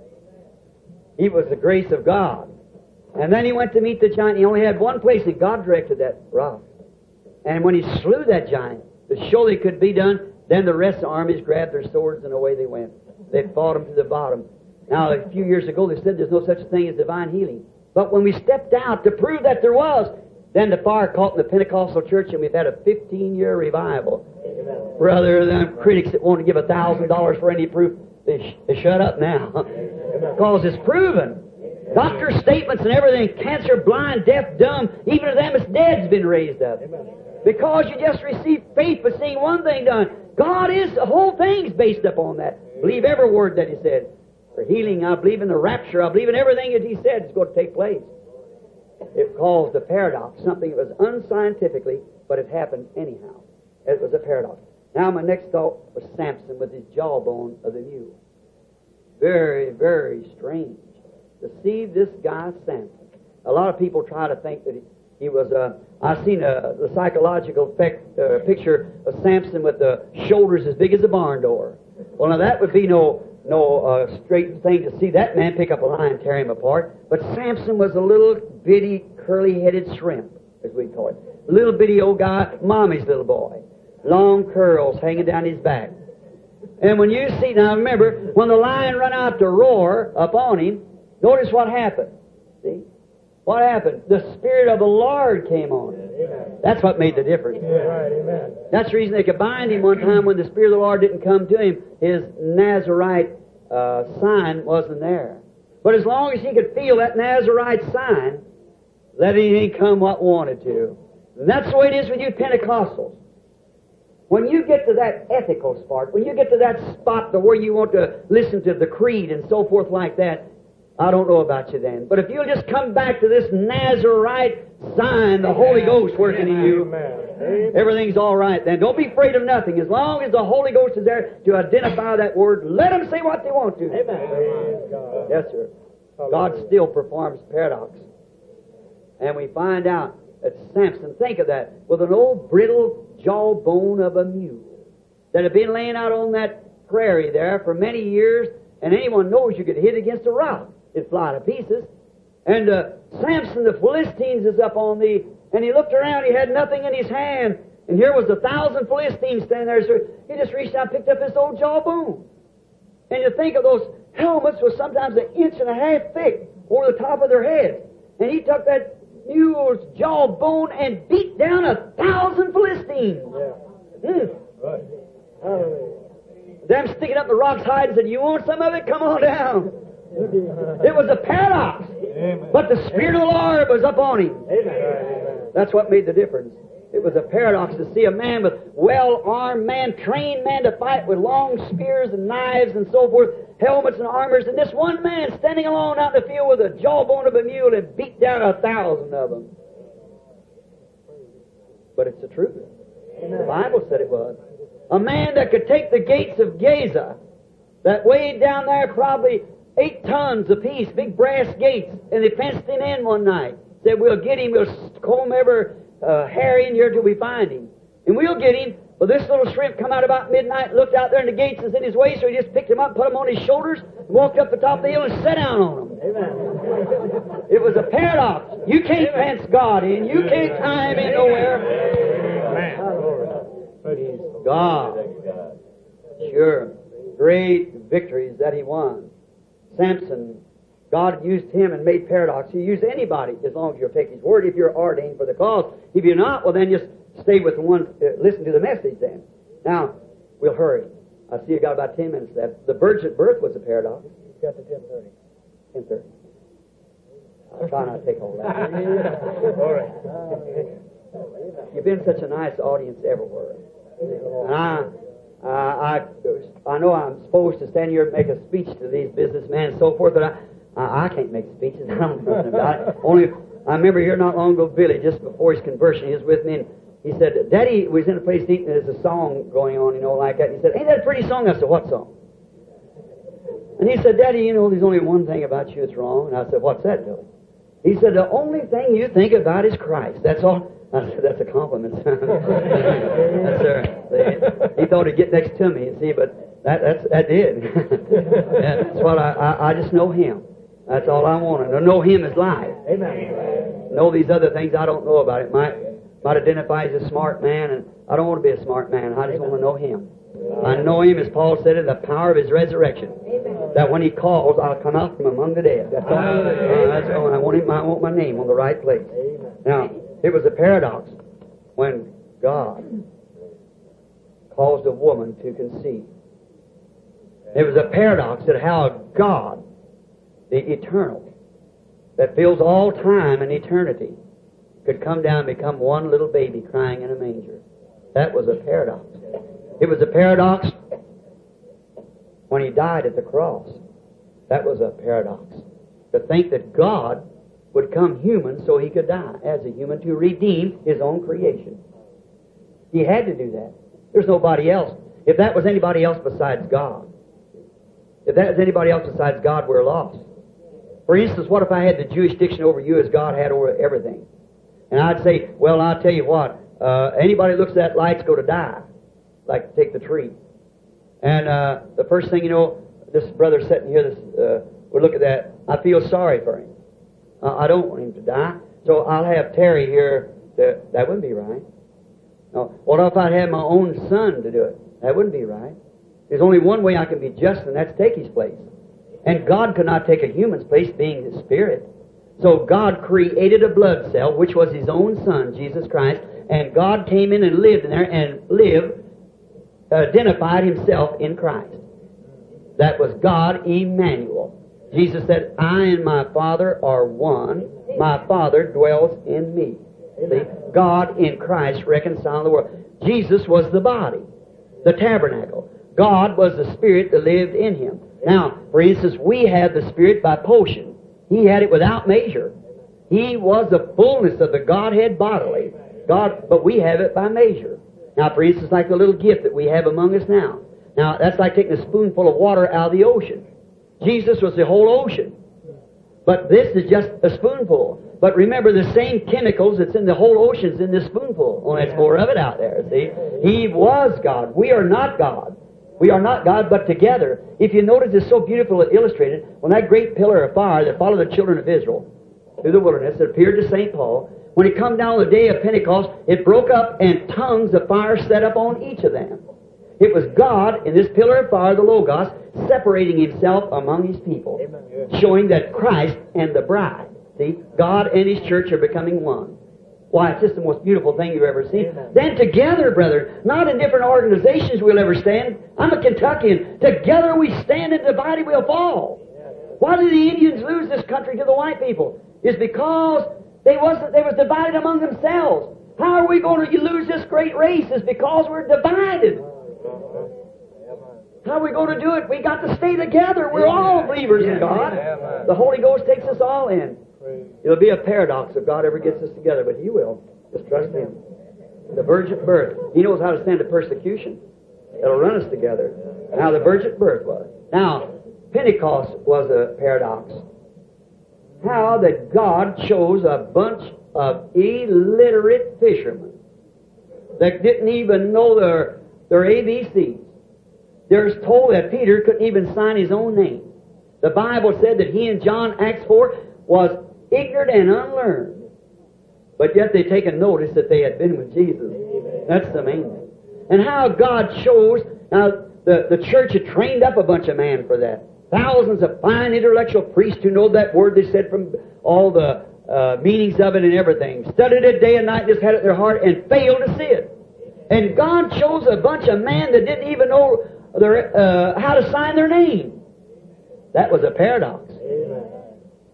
He was the grace of God. And then he went to meet the giant. He only had one place, and God directed that rock. And when he slew that giant, that surely could be done, then the rest of the armies grabbed their swords and away they went. They fought him to the bottom. Now, a few years ago, they said there's no such thing as divine healing. But when we stepped out to prove that there was, then the fire caught in the Pentecostal church, and we've had a fifteen-year revival. Amen. Brother, them critics that want to give a thousand dollars for any proof, they, sh- they shut up now. Because it's proven. Doctor's statements and everything, cancer, blind, deaf, dumb, even of them that's dead's been raised up. Amen. Because you just receive faith for seeing one thing done. God is, the whole thing's based upon that. Believe every word that He said. For healing, I believe in the rapture, I believe in everything that He said is going to take place. It caused a paradox, something that was unscientifically, but it happened anyhow. It was a paradox. Now my next thought was Samson with his jawbone of the mule. Very, very strange to see this guy Samson. A lot of people try to think that he, he was a... I've seen a, the psychological effect, uh, picture of Samson with the shoulders as big as a barn door. Well, now that would be no no uh, straight thing to see that man pick up a lion and tear him apart. But Samson was a little bitty, curly-headed shrimp, as we call it. A little bitty old guy, mommy's little boy. Long curls hanging down his back. And when you see, now remember, when the lion run out to roar upon him, notice what happened. See? What happened? The Spirit of the Lord came on him. Amen. That's what made the difference. Yeah, right, amen. That's the reason they could bind him one time when the Spirit of the Lord didn't come to him. His Nazarite uh, sign wasn't there. But as long as he could feel that Nazarite sign, let anything come what wanted to. And that's the way it is with you Pentecostals. When you get to that ethical spot, when you get to that spot to where you want to listen to the creed and so forth like that, I don't know about you then. But if you'll just come back to this Nazarite sign, the Holy Ghost working in you, everything's all right then. Don't be afraid of nothing. As long as the Holy Ghost is there to identify that word, let them say what they want to. Amen. Yes, sir. God still performs paradox. And we find out that Samson, think of that, with an old brittle jawbone of a mule that had been laying out on that prairie there for many years, and anyone knows you could hit against a rock. It'd fly to pieces. And uh, Samson, the Philistines, is up on the... And he looked around, he had nothing in his hand. And here was a thousand Philistines standing there. So he just reached out and picked up this old jawbone. And you think of those helmets was sometimes an inch and a half thick over the top of their heads. And he took that mule's jawbone and beat down a thousand Philistines. Yeah. Mm. Right. Hallelujah. Them sticking up the rock's hide and said, you want some of it? Come on down. It was a paradox. Amen. But the Spirit of the Lord was upon him. Amen. That's what made the difference. It was a paradox to see a man with well-armed man, trained man to fight with long spears and knives and so forth, helmets and armors, and this one man standing alone out in the field with a jawbone of a mule and beat down a thousand of them. But it's the truth. Amen. The Bible said it was. A man that could take the gates of Gaza, that weighed down there probably eight tons apiece, big brass gates, and they fenced him in one night. Said, we'll get him, we'll comb every uh, hair in here till we find him. And we'll get him. Well, this little shrimp come out about midnight, looked out there, and the gates was in his way, so he just picked him up, put him on his shoulders, and walked up the top of the hill and sat down on him. Amen. It was a paradox. You can't fence God in. You can't tie him in nowhere. Praise God. Sure. Great victories that he won. Samson, God used him and made paradox. He used anybody as long as you'll take his word, if you're ordained for the cause. If you're not, well then just stay with the one, uh, listen to the message then. Now, we'll hurry. I see you got about ten minutes left. The virgin birth was a paradox. Got to ten thirty. ten thirty. I'll try not to take all that. All right. You've been such a nice audience everywhere. And I, uh, I, I know I'm supposed to stand here and make a speech to these businessmen and so forth, but I, I, I can't make speeches. I don't know nothing about it. Only, I remember here not long ago, Billy, just before his conversion, he was with me, and he said, Daddy was in a place eating, there's a song going on, you know, like that. And he said, ain't that a pretty song? I said, what song? And he said, Daddy, you know, there's only one thing about you that's wrong. And I said, what's that, Billy? He said, the only thing you think about is Christ. That's all. I said, that's a compliment. That's, uh, he thought he'd get next to me, you see, but that, that's, that did. Yeah, that's what I, I, I just know Him. That's all I want to know. Him is life. Amen. Know these other things I don't know about it. Might, might identify as a smart man, and I don't want to be a smart man. I just want to know Him. I know Him, as Paul said, in the power of His resurrection. Amen. That when He calls, I'll come out from among the dead. That's all. Uh, that's all. I want Him. I want my name on the right place. Amen. Now, it was a paradox when God caused a woman to conceive. It was a paradox that how God, the eternal, that fills all time and eternity, could come down and become one little baby crying in a manger. That was a paradox. It was a paradox when He died at the cross. That was a paradox. To think that God would come human so He could die as a human to redeem His own creation. He had to do that. There's nobody else. If that was anybody else besides God, if that was anybody else besides God, we're lost. For instance, what if I had the jurisdiction over you as God had over everything? And I'd say, well, I'll tell you what, uh, anybody who looks at that light's going to die. Like take the tree. And uh, the first thing you know, this brother sitting here this, uh, would look at that. I feel sorry for him. Uh, I don't want him to die. So I'll have Terry here. To, that wouldn't be right. No. What if I'd have my own son to do it? That wouldn't be right. There's only one way I can be just, and that's take His place. And God could not take a human's place, being His Spirit. So God created a blood cell, which was His own Son, Jesus Christ, and God came in and lived in there and lived, identified Himself in Christ. That was God Emmanuel. Jesus said, I and my Father are one. My Father dwells in me. See? God in Christ reconciled the world. Jesus was the body, the tabernacle. God was the Spirit that lived in Him. Now, for instance, we had the Spirit by portion. He had it without measure. He was the fullness of the Godhead bodily. God, but we have it by measure. Now, for instance, like the little gift that we have among us now. Now, that's like taking a spoonful of water out of the ocean. Jesus was the whole ocean. But this is just a spoonful. But remember, the same chemicals that's in the whole ocean's in this spoonful. Well, that's more of it out there, see? He was God. We are not God. We are not God, but together. If you notice, it's so beautifully illustrated. When that great pillar of fire that followed the children of Israel through the wilderness, it appeared to Saint Paul. When it come down the day of Pentecost, it broke up and tongues of fire set up on each of them. It was God in this pillar of fire, the Logos, separating Himself among His people, showing that Christ and the bride, see, God and His church are becoming one. Why, it's just the most beautiful thing you've ever seen. Amen. Then together, brother, not in different organizations we'll ever stand. I'm a Kentuckian. Together we stand, and divided we'll fall. Why did the Indians lose this country to the white people? It's because they wasn't. They was divided among themselves. How are we going to lose this great race? It's because we're divided. How are we going to do it? We got to stay together. We're all believers in God. The Holy Ghost takes us all in. It'll be a paradox if God ever gets us together, but He will. Just trust Him. The virgin birth. He knows how to stand the persecution. It'll run us together. Now, the virgin birth was. Now, Pentecost was a paradox. How that God chose a bunch of illiterate fishermen that didn't even know their, their A B Cs. There's told that Peter couldn't even sign his own name. The Bible said that he in John, Acts four, was ignorant and unlearned. But yet they taken notice that they had been with Jesus. That's the main thing. And how God chose, now the, the church had trained up a bunch of men for that. Thousands of fine intellectual priests who know that word they said from all the uh, meanings of it and everything. Studied it day and night, just had it in their heart and failed to see it. And God chose a bunch of men that didn't even know their, uh, how to sign their name. That was a paradox. Amen.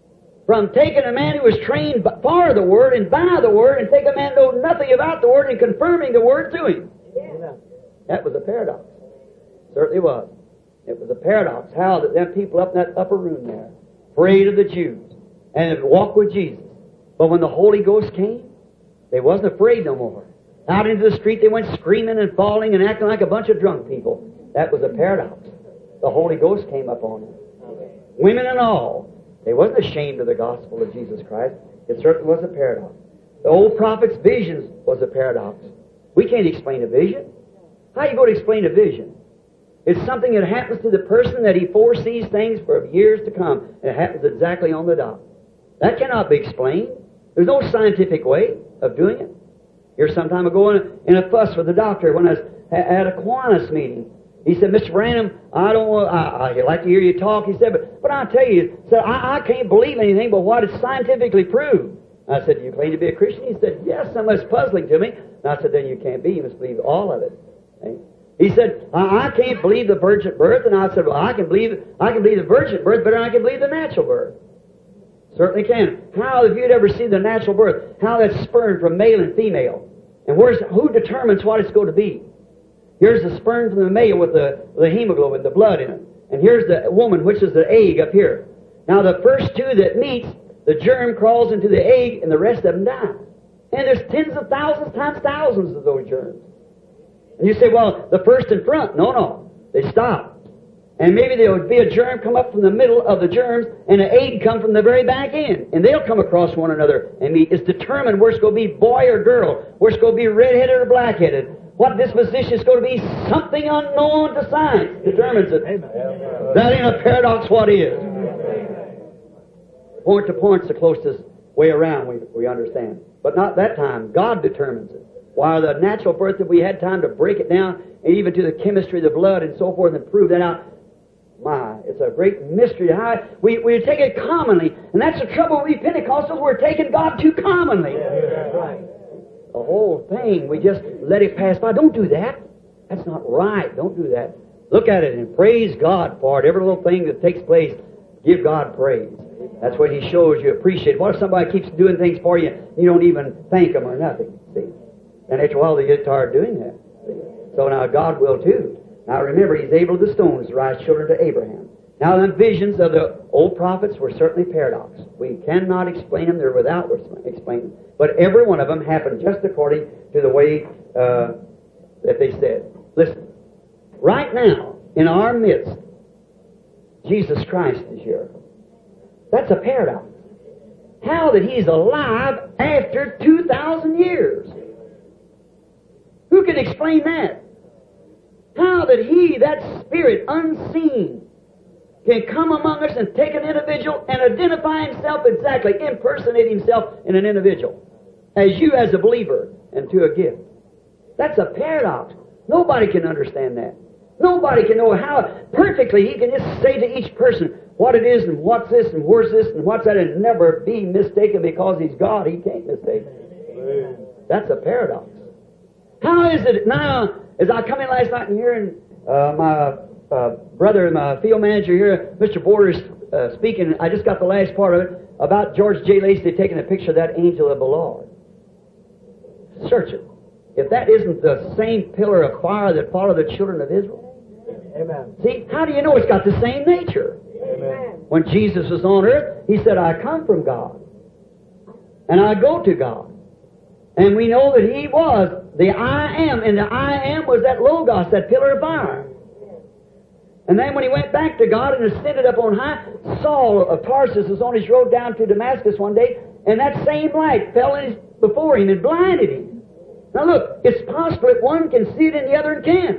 from taking a man who was trained for the Word and by the Word and take a man who knew nothing about the Word and confirming the Word to him. Yeah. That was a paradox. Certainly was. It was a paradox how that them people up in that upper room there, afraid of the Jews, and had walked with Jesus. But when the Holy Ghost came, they wasn't afraid no more. Out into the street they went screaming and falling and acting like a bunch of drunk people. That was a paradox. The Holy Ghost came upon them. Women and all. They wasn't ashamed of the gospel of Jesus Christ. It certainly was a paradox. The old prophet's visions was a paradox. We can't explain a vision. How are you going to explain a vision? It's something that happens to the person that he foresees things for years to come, and it happens exactly on the dot. That cannot be explained. There's no scientific way of doing it. Here some time ago in a, in a fuss with the doctor when I was at a Kiwanis meeting. He said, Mister Branham, I don't want, I, I like to hear you talk. He said, but, but I'll tell you, said, I, I can't believe anything but what is scientifically proved. I said, do you claim to be a Christian? He said, yes, some is puzzling to me. And I said, then you can't be. You must believe all of it. Okay? He said, I, I can't believe the virgin birth. And I said, well, I can believe I can believe the virgin birth better than I can believe the natural birth. Certainly can. How, if you'd ever seen the natural birth, how that's sperm from male and female. And where's who determines what it's going to be? Here's the sperm from the male with the, the hemoglobin, the blood in it. And here's the woman, which is the egg up here. Now the first two that meet, the germ crawls into the egg and the rest of them die. And there's tens of thousands times thousands of those germs. And you say, well, the first in front. No, no. They stop. And maybe there would be a germ come up from the middle of the germs and an egg come from the very back end. And they'll come across one another and meet. It's determined where it's going to be boy or girl, where it's going to be red-headed or black-headed. What disposition is going to be something unknown to science determines it. Amen. That ain't a paradox, what is? Point to point's the closest way around, we, we understand. But not that time. God determines it. While the natural birth, if we had time to break it down, and even to the chemistry of the blood and so forth, and prove that out, my, it's a great mystery. How we, we take it commonly. And that's the trouble with we Pentecostals. We're taking God too commonly. Yeah, right. The whole thing, we just let it pass by. Don't do that. That's not right. Don't do that. Look at it and praise God for it. Every little thing that takes place, give God praise. That's what He shows you appreciate. What if somebody keeps doing things for you, you don't even thank them or nothing? See? And after a while they get tired doing that. See? So now God will too. Now remember, He's able the stones to rise children to Abraham. Now the visions of the old prophets were certainly paradox. We cannot explain them. They're without explaining. But every one of them happened just according to the way uh, that they said. Listen, right now, in our midst, Jesus Christ is here. That's a paradox. How that He's alive after two thousand years? Who can explain that? How that He, that Spirit unseen, can come among us and take an individual and identify Himself exactly, impersonate Himself in an individual, as you as a believer, and to a gift. That's a paradox. Nobody can understand that. Nobody can know how perfectly He can just say to each person what it is and what's this and where's this and what's that and never be mistaken because He's God. He can't mistake. That's a paradox. How is it now, as I come in last night and hearing uh, my uh, brother, my field manager here, Mister Borders, uh, speaking, I just got the last part of it, about George J. Lacey taking a picture of that angel of the Lord. Search it. If that isn't the same pillar of fire that followed the children of Israel. Amen. See, how do you know it's got the same nature? Amen. When Jesus was on earth, He said, I come from God. And I go to God. And we know that He was the I Am. And the I Am was that Logos, that pillar of fire. And then when He went back to God and ascended up on high, Saul of Tarsus was on his road down to Damascus one day, and that same light fell in his, before him and blinded him. Now look, it's possible that one can see it and the other can't.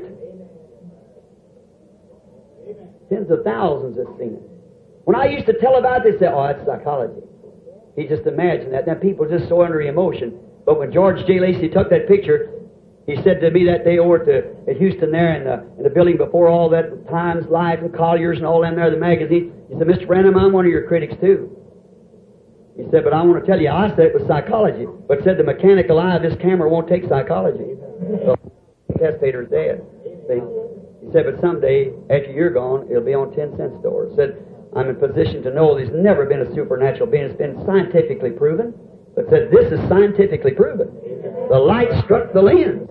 Tens of thousands have seen it. When I used to tell about this, they say, oh, that's psychology. He just imagined that. Now people are just so under emotion. But when George J. Lacey took that picture, he said to me that day over at, the, at Houston there in the, in the building before all that, Times, Life, and Collier's and all them there, the magazines, he said, Mister Branham, I'm one of your critics too. He said, but I want to tell you, I said it was psychology, but said the mechanical eye of this camera won't take psychology. So the testator's dead. See? He said, but someday, after you're gone, it'll be on ten cent stores. He said, I'm in position to know there's never been a supernatural being. It's been scientifically proven. But said this is scientifically proven. The light struck the lens.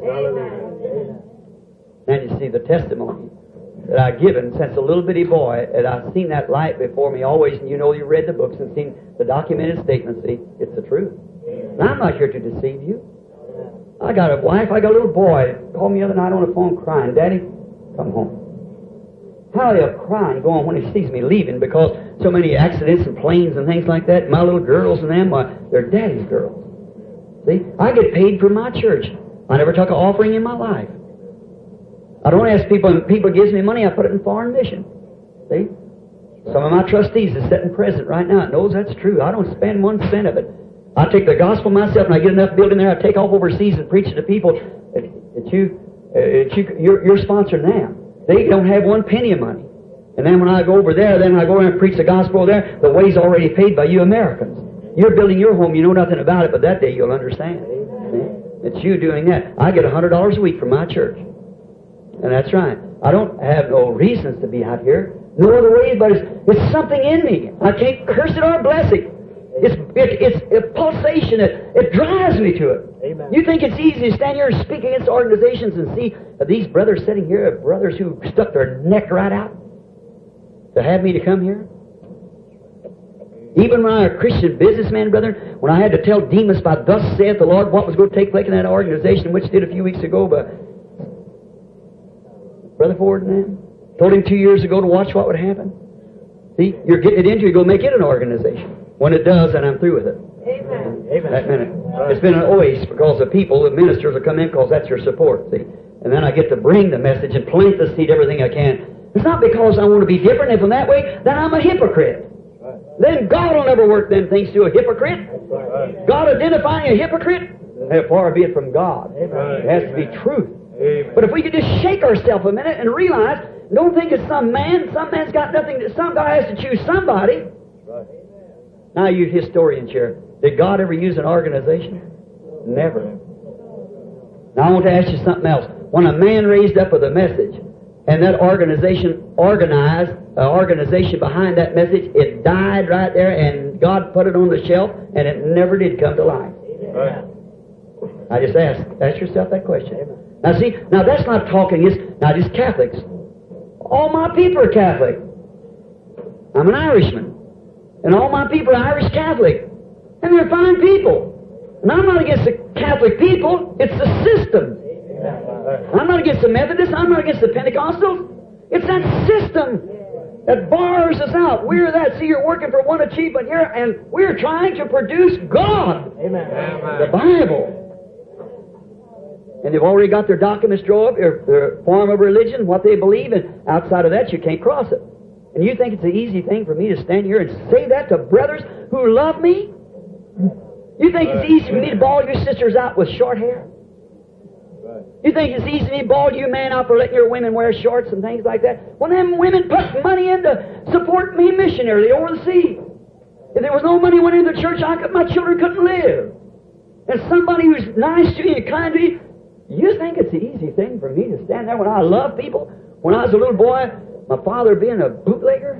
And you see the testimony that I've given since a little bitty boy, and I've seen that light before me always, and you know you read the books and seen the documented statements. See, it's the truth. And I'm not here to deceive you. I got a wife, I got a little boy. Called me the other night on the phone crying, Daddy, come home. How he'll cry and go on when he sees me leaving because so many accidents and planes and things like that. My little girls and them, uh, they're Daddy's girls. See, I get paid for my church. I never took an offering in my life. I don't ask people, and people gives me money, I put it in foreign mission. See? Some of my trustees are sitting present right now. It knows that's true. I don't spend one cent of it. I take the gospel myself, and I get enough building there, I take off overseas and preach it to people that, that you, uh, that you, you're, you're sponsoring them. They don't have one penny of money. And then when I go over there, then I go around and preach the gospel there, the way's already paid by you Americans. You're building your home, you know nothing about it, but that day you'll understand. See? It's you doing that. I get one hundred dollars a week from my church. And that's right. I don't have no reasons to be out here. No other way, but it's, it's something in me. I can't curse it or bless it. It's, it, it's a pulsation. It, it drives me to it. Amen. You think it's easy to stand here and speak against organizations and see these brothers sitting here, brothers who stuck their neck right out to have me to come here? Even when I was a Christian businessman, brother, when I had to tell Demas by thus saith the Lord what was going to take place in that organization, which did a few weeks ago, but Brother Ford and them told him two years ago to watch what would happen. See, you're getting it into, you're going to make it an organization. When it does, then I'm through with it. Amen. That minute. It's been an oasis because the people, the ministers will come in because that's your support, see. And then I get to bring the message and plant the seed, everything I can. It's not because I want to be different. If I'm that way, then I'm a hypocrite. Then God will never work them things to a hypocrite. God identifying a hypocrite, far be it from God. It has to be truth. But if we could just shake ourselves a minute and realize, don't think it's some man, some man's got nothing, some guy has to choose somebody. Now you historians here, did God ever use an organization? Never. Now I want to ask you something else. When a man raised up with a message, and that organization organized, an organization behind that message, it died right there, and God put it on the shelf, and it never did come to life. Right. I just ask, ask yourself that question. Amen. Now see, now that's not talking, it's not just Catholics. All my people are Catholic. I'm an Irishman. And all my people are Irish Catholic. And they're fine people. And I'm not against the Catholic people, it's the system. I'm not against the Methodists, I'm not against the Pentecostals. It's that system that bars us out. We're that. See, you're working for one achievement here, and we're trying to produce God. Amen. The Bible. And they've already got their documents drawn up, their, their form of religion, what they believe, and outside of that you can't cross it. And you think it's an easy thing for me to stand here and say that to brothers who love me? You think it's easy for me to bawl your sisters out with short hair? You think it's easy to bawl you man out for letting your women wear shorts and things like that? When them women put money in to support me missionarily over the sea. If there was no money went into the church, I could, my children couldn't live. And somebody who's nice to you and kind to you, you think it's an easy thing for me to stand there when I love people? When I was a little boy, my father being a bootlegger,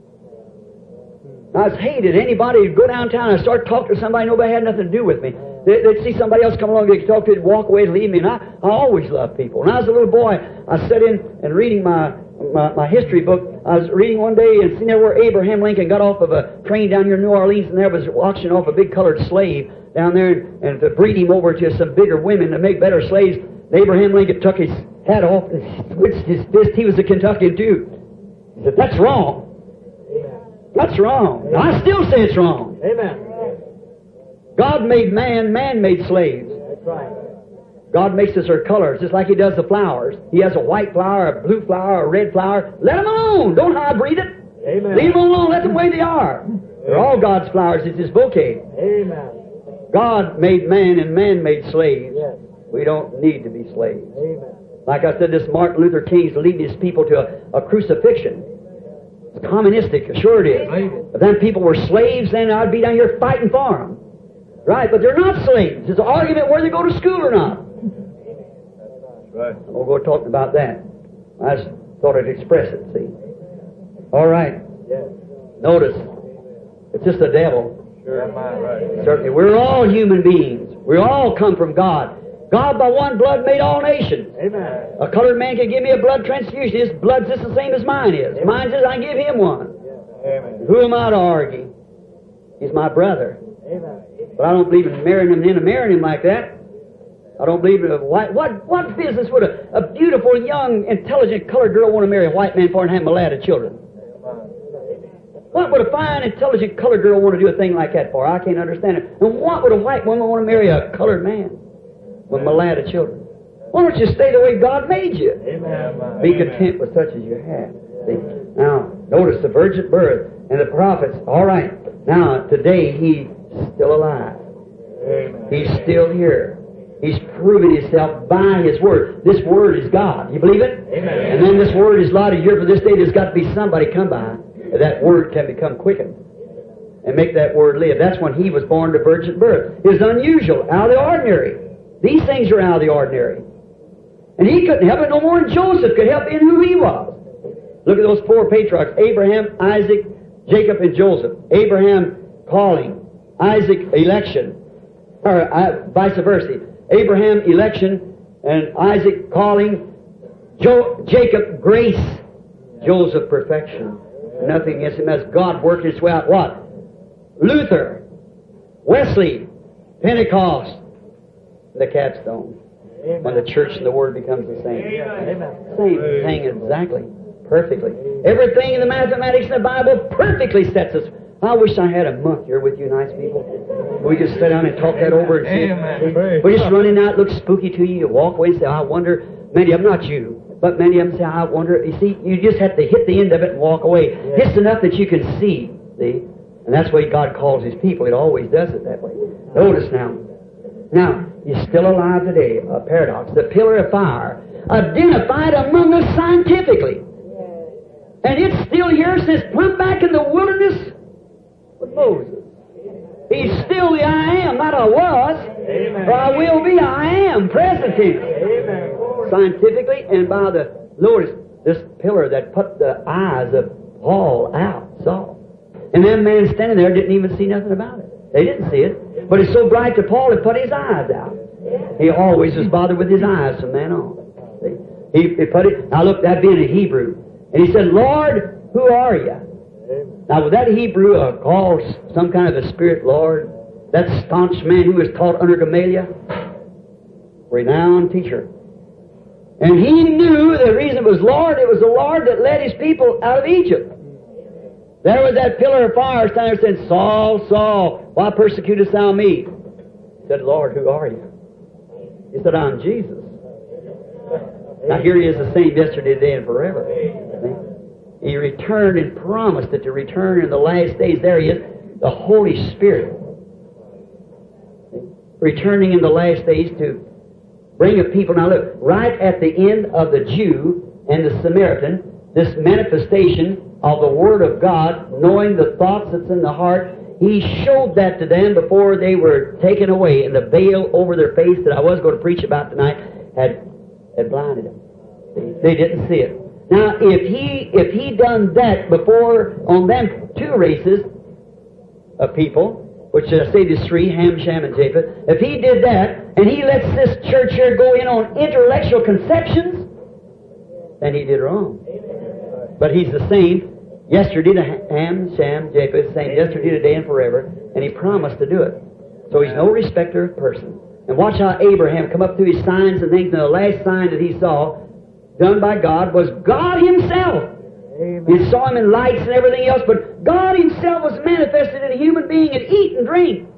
I was hated. Anybody would go downtown and start talking to somebody, nobody had nothing to do with me. They'd, they'd see somebody else come along, they'd talk to, they'd walk away and leave me. And I, I always loved people. When I was a little boy, I sat in and reading my, my, my history book. I was reading one day and seeing there where Abraham Lincoln got off of a train down here in New Orleans, and there was auctioning off a big colored slave down there, and, and to breed him over to some bigger women to make better slaves. And Abraham Lincoln took his hat off and switched his fist. He was a Kentuckian too. He said, "That's wrong. That's wrong." Amen. I still say it's wrong. Amen. God made man, man made slaves. That's right. God makes us our colors, just like He does the flowers. He has a white flower, a blue flower, a red flower. Let them alone. Don't hybrid it. Amen. Leave them alone. Let them the way they are. They're all God's flowers. It's His bouquet. Amen. God made man and man made slaves. Yes. We don't need to be slaves. Amen. Like I said, this Martin Luther King's leading his people to a, a crucifixion. It's communistic, sure it is. Amen. If then people were slaves, then I'd be down here fighting for them. Right, but they're not slaves. It's an argument whether they go to school or not. Right. We'll go talking about that. I just thought I'd express it, see. All right. Yes. Notice, it's just the devil. Sure. Right. Certainly, we're all human beings. We all come from God. God by one blood made all nations. Amen. A colored man can give me a blood transfusion. His blood's just the same as mine is. Mine says I give him one. Amen. Who am I to argue? He's my brother. Amen. But I don't believe in marrying him and then marrying him like that. I don't believe in a white... What, what business would a, a beautiful, young, intelligent colored girl want to marry a white man for and have mulatto children? What would a fine, intelligent colored girl want to do a thing like that for? I can't understand it. And what would a white woman want to marry a colored man with mulatto children? Why don't you stay the way God made you? Amen. Be content with such as you have. See? Now, notice the virgin birth and the prophets. All right. Now, today, he's still alive. Amen. He's still here. He's proven himself by his word. This word is God. You believe it? Amen. And then this word is lighted here. For this day, there's got to be somebody come by. That word can become quickened and make that word live. That's when he was born to virgin birth. It was unusual, out of the ordinary. These things are out of the ordinary. And he couldn't help it no more than Joseph could help in who he was. Look at those four patriarchs, Abraham, Isaac, Jacob, and Joseph. Abraham, calling. Isaac, election. Or uh, vice versa. Abraham, election, and Isaac, calling. Jo- Jacob, grace. Joseph, perfection. Nothing against him as God worked his way out. What? Luther, Wesley, Pentecost, the capstone. Amen. When the church and the word becomes the same. Amen. Same thing exactly. Perfectly. Everything in the mathematics in the Bible perfectly sets us. I wish I had a month here with you nice people. We just sit down and talk that over and see. Amen. We're just running out, looks spooky to you. You walk away and say, I wonder, many of them, not you, but many of them say, I wonder. You see, you just have to hit the end of it and walk away. Yeah. It's enough that you can see. See? And that's the way God calls His people. It always does it that way. Notice now. Now, He's still alive today. A paradox. The pillar of fire, identified among us scientifically. And it's still here since plumb back in the wilderness with Moses. He's still the I am, not I was. Amen. Or I will be, I am, present tense. Amen. Scientifically and by the Lord, this pillar that put the eyes of Paul out, saw. And them men standing there didn't even see nothing about it. They didn't see it. But it's so bright to Paul, it put his eyes out. He always was bothered with his eyes from then on. See? He, he put it, now look, that being a Hebrew. And he said, Lord, who are you? Now, was that Hebrew uh, called some kind of a spirit Lord? That staunch man who was taught under Gamaliel? Renowned teacher. And he knew the reason it was Lord, it was the Lord that led His people out of Egypt. There was that pillar of fire standing there saying, Saul, Saul, why persecutest thou me? He said, Lord, who are you? He said, I'm Jesus. Now here He is the same yesterday, today, and forever. See? He returned and promised that to return in the last days. There He is, the Holy Spirit. See? Returning in the last days to bring a people. Now look, right at the end of the Jew and the Samaritan, this manifestation of the Word of God, knowing the thoughts that's in the heart, He showed that to them before they were taken away, and the veil over their face that I was going to preach about tonight had, had blinded them. They didn't see it. Now, if he if he done that before on them two races of people, which I say there's three, Ham, Shem, and Japheth, if he did that, and he lets this church here go in on intellectual conceptions, then he did wrong. But He's the same yesterday to Ham, Shem, Japheth, same yesterday, today, and forever, and He promised to do it. So He's no respecter of person. And watch how Abraham come up through his signs and things, and the last sign that he saw, done by God, was God Himself. Amen. You saw Him in lights and everything else, but God Himself was manifested in a human being and eat and drink.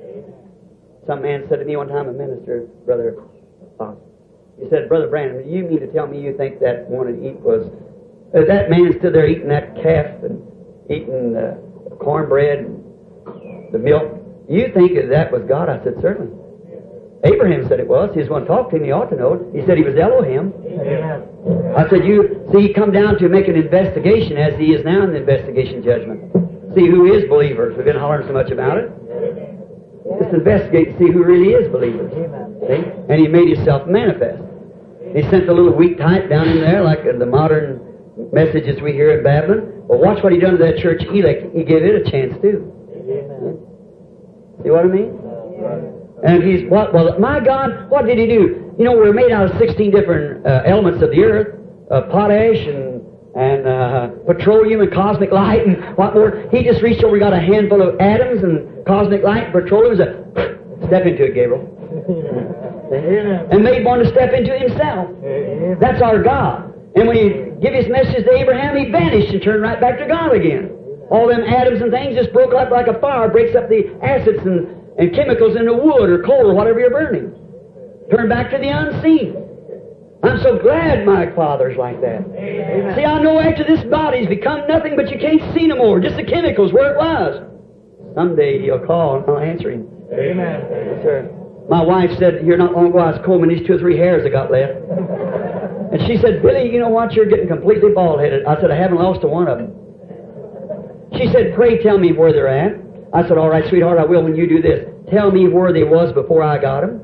Some man said to me one time, a minister, Brother Fox, he said, Brother Brandon, you mean to tell me you think that one to eat was... Uh, that man stood there eating that calf and eating uh, cornbread and the milk. You think that, that was God? I said, certainly. Abraham said it was. He was going to talk to him. He ought to know it. He said he was Elohim. Amen. I said, you see, he come down to make an investigation as he is now in the investigation judgment. See who is believers. We've been hollering so much about it. Just investigate to see who really is believers. See? And He made Himself manifest. He sent the little weak type down in there like the modern messages we hear in Babylon. Well, watch what he done to that church elect. He gave it a chance too. See what I mean? And he's what? Well, my God, what did he do? You know, we're made out of sixteen different uh, elements of the earth, uh, potash and and uh, petroleum and cosmic light and what more. He just reached over, got a handful of atoms and cosmic light and petroleum. It was a step into it, Gabriel, and made one to step into himself. That's our God. And when he gave his message to Abraham, he vanished and turned right back to God again. All them atoms and things just broke up like a fire, breaks up the acids and, and chemicals in the wood or coal or whatever you're burning. Turn back to the unseen. I'm so glad my Father's like that. Amen. See, I know after this body's become nothing, but you can't see no more. Just the chemicals where it was. Someday he'll call and I'll answer him. Amen. Yes, sir. My wife said, here not long ago, I was combing these two or three hairs I got left. And she said, Billy, you know what? You're getting completely bald-headed. I said, I haven't lost a one of them. She said, pray tell me where they're at. I said, all right, sweetheart, I will when you do this. Tell me where they was before I got them.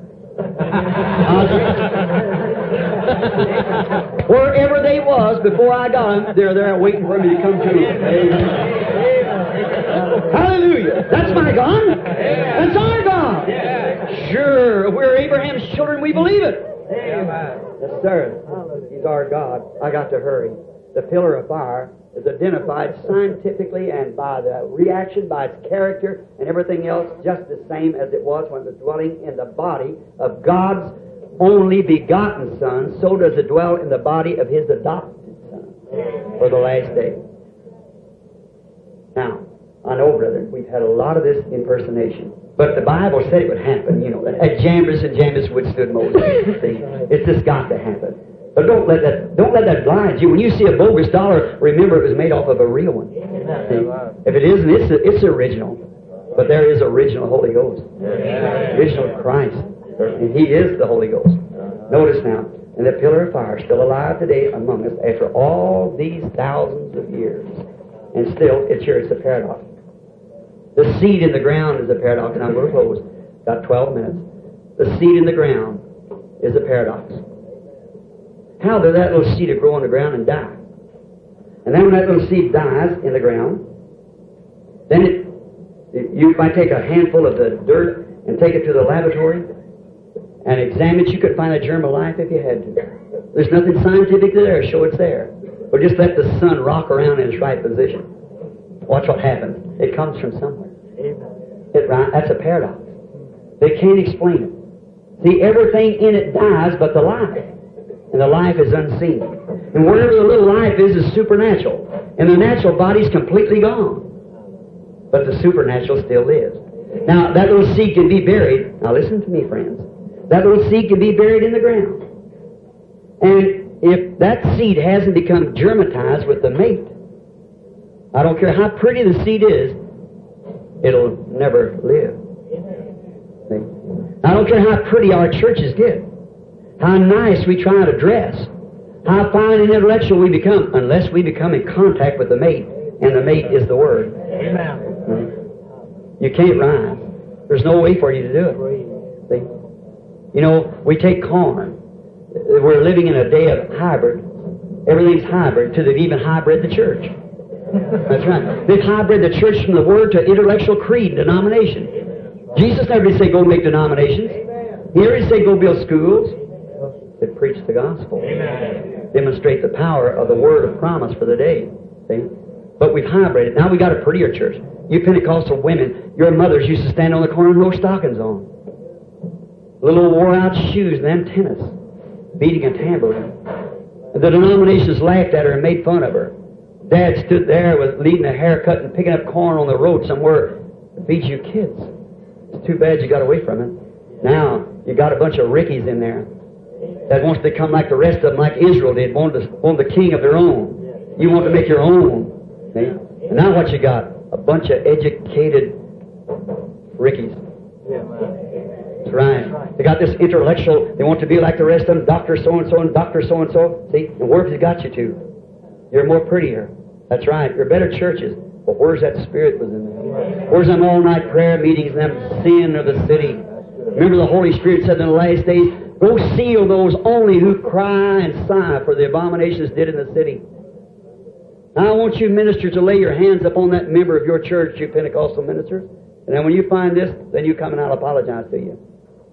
Wherever they was before I got them, they're there waiting for me to come to them. Hallelujah. That's my God. That's our God. Sure, if we're Abraham's children, we believe it. Yes, sir. He's our God. I got to hurry. The pillar of fire is identified scientifically and by the reaction, by its character and everything else, just the same as it was when it was dwelling in the body of God's only begotten Son. So does it dwell in the body of His adopted Son for the last day. Now, I know, brother, we've had a lot of this impersonation. But the Bible said it would happen, you know. At Jambres and Jambres withstood Moses. See, it's just got to happen. But don't let that don't let that blind you. When you see a bogus dollar, remember it was made off of a real one. See? If it isn't, it's it's original. But there is original Holy Ghost, original Christ, and He is the Holy Ghost. Notice now, and the pillar of fire still alive today among us after all these thousands of years, and still it's here. It's a paradox. The seed in the ground is a paradox. Now I'm going to close. Got twelve minutes. The seed in the ground is a paradox. How did that little seed grow in the ground and die? And then when that little seed dies in the ground, then it, it you might take a handful of the dirt and take it to the laboratory and examine it. You could find a germ of life if you had to. There's nothing scientific there to show it's there. Or just let the sun rock around in its right position. Watch what happens. It comes from somewhere. It, that's a paradox. They can't explain it. See, everything in it dies but the life. And the life is unseen. And wherever the little life is, is supernatural. And the natural body's completely gone. But the supernatural still lives. Now, that little seed can be buried. Now, listen to me, friends. That little seed can be buried in the ground. And if that seed hasn't become germatized with the mate, I don't care how pretty the seed is, it'll never live. See? I don't care how pretty our churches get, how nice we try to dress, how fine and intellectual we become, unless we become in contact with the mate, and the mate is the Word. Amen. You can't rhyme. There's no way for you to do it. See? You know, we take corn. We're living in a day of hybrid. Everything's hybrid, till they've even hybrid the church. That's right. They've hybrid the church from the Word to intellectual creed, denomination. Jesus never did say go make denominations. He never did say go build schools. They preach the gospel. Amen. Demonstrate the power of the word of promise for the day. See? But we've hybrided. Now we got a prettier church. You Pentecostal women, your mothers used to stand on the corner with no stockings on. Little wore-out shoes and then tennis, beating a tambourine. And the denominations laughed at her and made fun of her. Dad stood there with leading a haircut and picking up corn on the road somewhere to feed you kids. It's too bad you got away from it. Now you got a bunch of Rickies in there that wants to become like the rest of them, like Israel did, wanted, to, wanted the king of their own. You want to make your own. See? And now what you got? A bunch of educated Rickies. That's right. They got this intellectual, they want to be like the rest of them, Doctor so-and-so and Doctor so-and-so. See? And where has it got you to? You're more prettier. That's right. You're better churches. But where's that spirit was in there? Where's them all-night prayer meetings and them sin of the city? Remember the Holy Spirit said in the last days, go seal those only who cry and sigh for the abominations did in the city. Now, I want you ministers to lay your hands upon that member of your church, you Pentecostal ministers. And then when you find this, then you come and I'll apologize to you.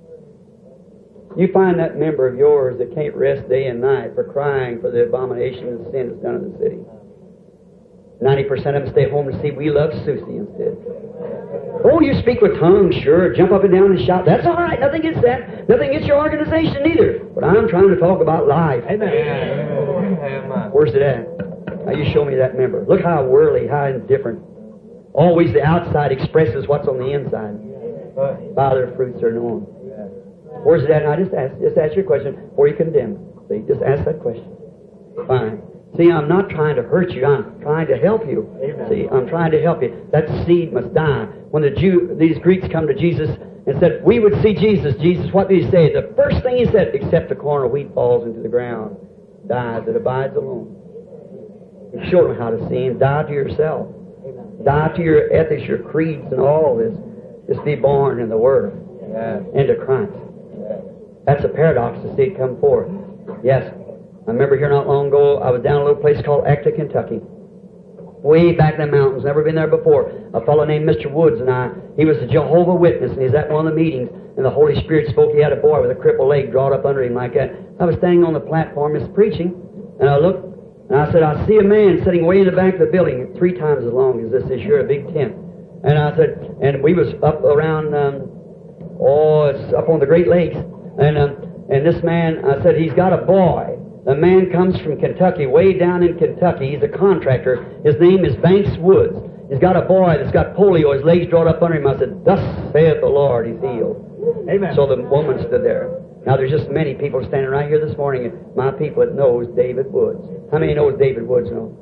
You find that member of yours that can't rest day and night for crying for the abomination and sin that's done in the city. ninety percent of them stay home and see We Love Susie instead. Oh, you speak with tongues, sure. Jump up and down and shout. That's all right. Nothing against that. Nothing against your organization either. But I'm trying to talk about life. Amen. Amen. Where's it at? Now you show me that member. Look how worldly, how indifferent. Always the outside expresses what's on the inside. By their fruits are known. Where's it at? Now just ask, just ask your question before you condemn. See, just ask that question. Fine. See, I'm not trying to hurt you. I'm trying to help you. Amen. See, I'm trying to help you. That seed must die. When the Jew, these Greeks come to Jesus and said, we would see Jesus. Jesus, what did he say? The first thing he said, except the corn of wheat falls into the ground, dies, it abides alone. You showed them how to see him. Die to yourself. Amen. Die to your ethics, your creeds, and all this. Just be born in the Word. Yes. Into Christ. Yes. That's a paradox to see it come forth. Yes. I remember here not long ago, I was down a little place called Acton, Kentucky. Way back in the mountains, never been there before. A fellow named Mister Woods and I, he was a Jehovah Witness, and he was at one of the meetings, and the Holy Spirit spoke. He had a boy with a crippled leg drawn up under him like that. I was standing on the platform, just preaching, and I looked, and I said, I see a man sitting way in the back of the building, three times as long as this is here, a big tent. And I said, and we was up around, um, oh, it's up on the Great Lakes, and um, and this man, I said, he's got a boy. The man comes from Kentucky, way down in Kentucky. He's a contractor. His name is Banks Woods. He's got a boy that's got polio. His legs drawn up under him. I said, thus saith the Lord, he's healed. Amen. So the woman stood there. Now there's just many people standing right here this morning, my people that knows David Woods. How many knows David Woods know?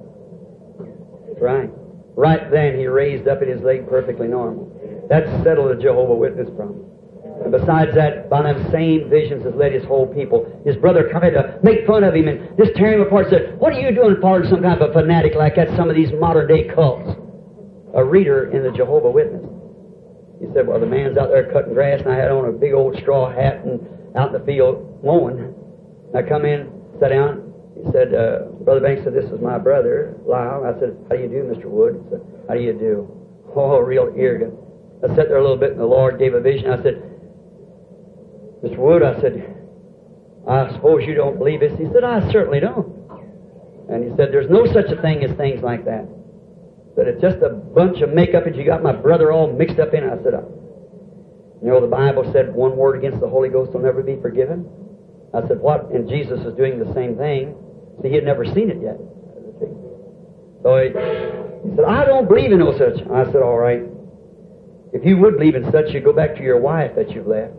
Right. Right then he raised up in his leg perfectly normal. That settled the Jehovah Witness problem. And besides that, by them same visions has led his whole people. His brother come in to make fun of him and just tear him apart. Said, what are you doing following some kind of a fanatic like that, some of these modern day cults? A reader in the Jehovah Witness. He said, well, the man's out there cutting grass, and I had on a big old straw hat and out in the field mowing. I come in, sat down. He said, uh, Brother Banks said, this is my brother, Lyle. I said, how do you do, Mister Wood? He said, how do you do? Oh, real arrogant. I sat there a little bit, and the Lord gave a vision. I said, Mister Wood, I said, I suppose you don't believe this. He said, I certainly don't. And he said, there's no such a thing as things like that. That it's just a bunch of makeup and you got my brother all mixed up in it. I said, you know, the Bible said one word against the Holy Ghost will never be forgiven. I said, what? And Jesus is doing the same thing. See, he had never seen it yet. So he, he said, I don't believe in no such. I said, all right. If you would believe in such, you go back to your wife that you've left.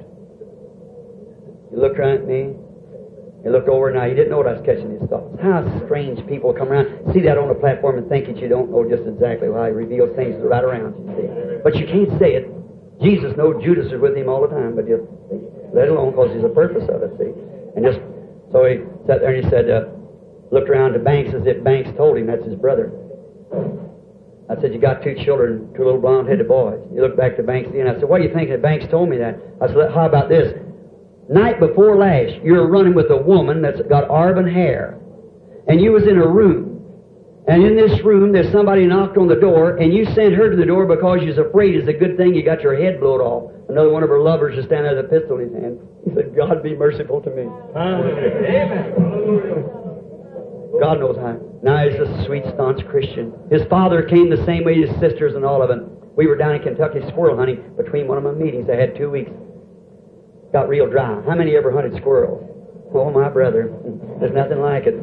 He looked right at me. He looked over, now he didn't know what I was catching his thoughts. How strange people come around, see that on the platform and think that you don't know just exactly how he reveals things right around you, see. But you can't say it. Jesus knows Judas is with him all the time, but just let it alone because there's a purpose of it, see. And just, so he sat there and he said, uh, looked around to Banks as if Banks told him that's his brother. I said, you got two children, two little blonde-headed boys. He looked back to Banks and I said, what do you think that Banks told me that? I said, how about this? Night before last, you're running with a woman that's got auburn hair. And you was in a room. And in this room, there's somebody knocked on the door, and you sent her to the door because you was afraid it's a good thing you got your head blowed off. Another one of her lovers is standing there with a pistol in his hand. He said, God be merciful to me. Amen. God knows how. Now he's a sweet, staunch Christian. His father came the same way, his sisters and all of them. We were down in Kentucky squirrel hunting between one of my meetings. I had two weeks. Got real dry. How many ever hunted squirrels? Oh, my brother. There's nothing like it.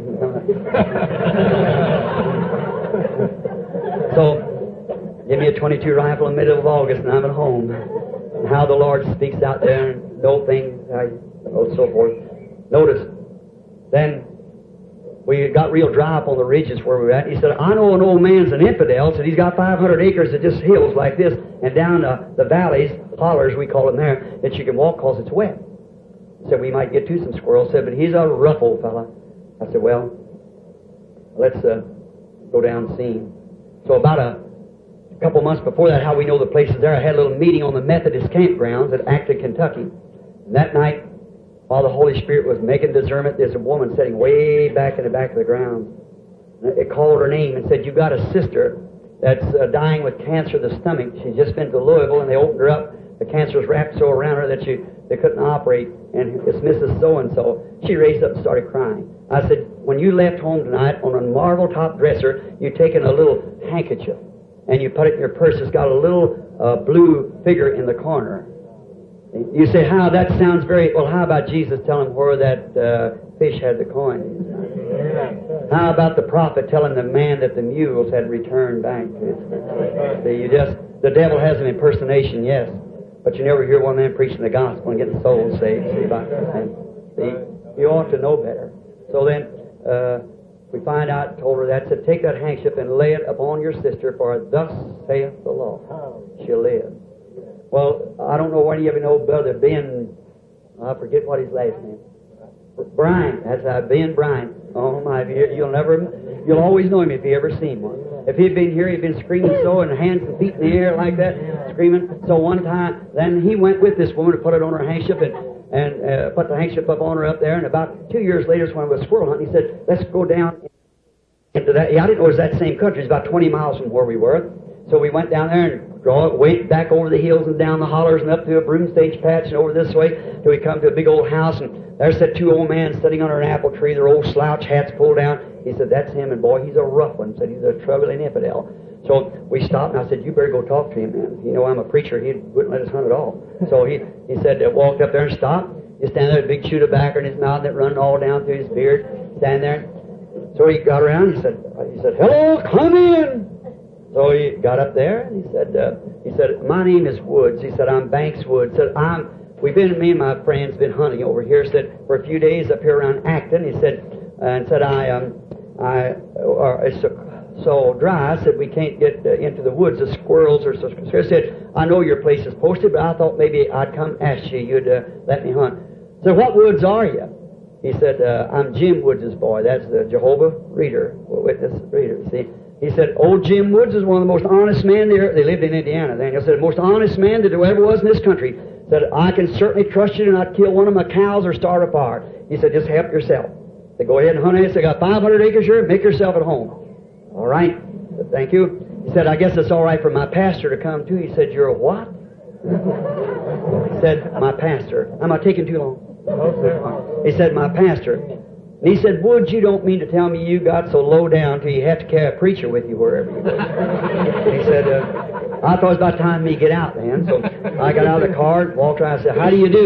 So, give me a twenty-two rifle in the middle of August and I'm at home. And how the Lord speaks out there and those things, and so forth. Notice, then we got real dry up on the ridges where we were at. He said, I know an old man's an infidel. Said he's got five hundred acres of just hills like this and down uh, the valleys, hollers we call them there, that you can walk because it's wet. He said, we might get to some squirrels. Said, but he's a rough old fella. I said, well, let's uh, go down and see him. So about a couple months before that, how we know the place is there, I had a little meeting on the Methodist campgrounds at Acton, Kentucky. And that night, while the Holy Spirit was making discernment, there's a woman sitting way back in the back of the ground. It called her name and said, "You got a sister that's uh, dying with cancer of the stomach. She's just been to Louisville, and they opened her up. The cancer was wrapped so around her that she they couldn't operate, and it's Missus So-and-so." She raised up and started crying. I said, "When you left home tonight on a marble top dresser, you taken a little handkerchief, and you put it in your purse. It's got a little uh, blue figure in the corner." You say, "How? That sounds very..." Well, how about Jesus telling where that uh, fish had the coin? How about the prophet telling the man that the mules had returned back? See, you just... The devil has an impersonation, yes, but you never hear one of them preaching the gospel and getting souls saved. See, about that. See, you ought to know better. So then, uh, we find out, told her that, said, "Take that handkerchief and lay it upon your sister, for thus saith the Lord, she'll live." Well, I don't know whether you ever know Brother Ben, I forget what his last name. Bryant, that's uh, Ben Bryant. Oh my, you'll never, you'll always know him if you ever seen one. If he'd been here, he'd been screaming so, and hands and feet in the air like that, screaming. So one time, then he went with this woman to put it on her handkerchief and, and uh, put the handkerchief up on her up there. And about two years later, when I was squirrel hunting, he said, "Let's go down into that." Yeah, I didn't know it was that same country. It's about twenty miles from where we were. So we went down there and draw it, went back over the hills and down the hollers and up through a broom stage patch and over this way till we come to a big old house, and there sat two old men sitting under an apple tree, their old slouch hats pulled down. He said, "That's him, and boy, he's a rough one." Said he's a troubling infidel. So we stopped, and I said, "You better go talk to him, man. You know I'm a preacher. He wouldn't let us hunt at all." So he he said, uh, walked up there and stopped. He stand there with a big shoe of tobacco in his mouth that run all down through his beard. Stand there. So he got around. He said, he said, "Hello, come in." So he got up there, and he said, uh, he said, "My name is Woods." He said, "I'm Banks Woods." He said, "I'm, we've been, me and my friends been hunting over here." He said, "For a few days up here around Acton." He said, and said, I, um, I, or it's so, so dry. I said, "We can't get uh, into the woods. The squirrels are so." So I said, "I know your place is posted, but I thought maybe I'd come ask you. You'd uh, let me hunt." So, "What woods are you?" He said, uh, "I'm Jim Woods' boy." That's the Jehovah Reader, Witness Reader. See. He said, "Old Jim Woods is one of the most honest men there." They lived in Indiana then. He said, "The most honest man that there ever was in this country." He said, "I can certainly trust you to not kill one of my cows or start a fire." He said, "Just help yourself." They go ahead and hunt it. They got five hundred acres here. Make yourself at home. All right. Said, "Thank you." He said, "I guess it's all right for my pastor to come too." He said, "You're a what?" He said, "My pastor." "Am I taking too long?" He said, "My pastor." And he said, "Woods, you don't mean to tell me you got so low down till you have to carry a preacher with you wherever you go." He said, uh, "I thought it was about time me get out then." So I got out of the car, walked around, and said, "How do you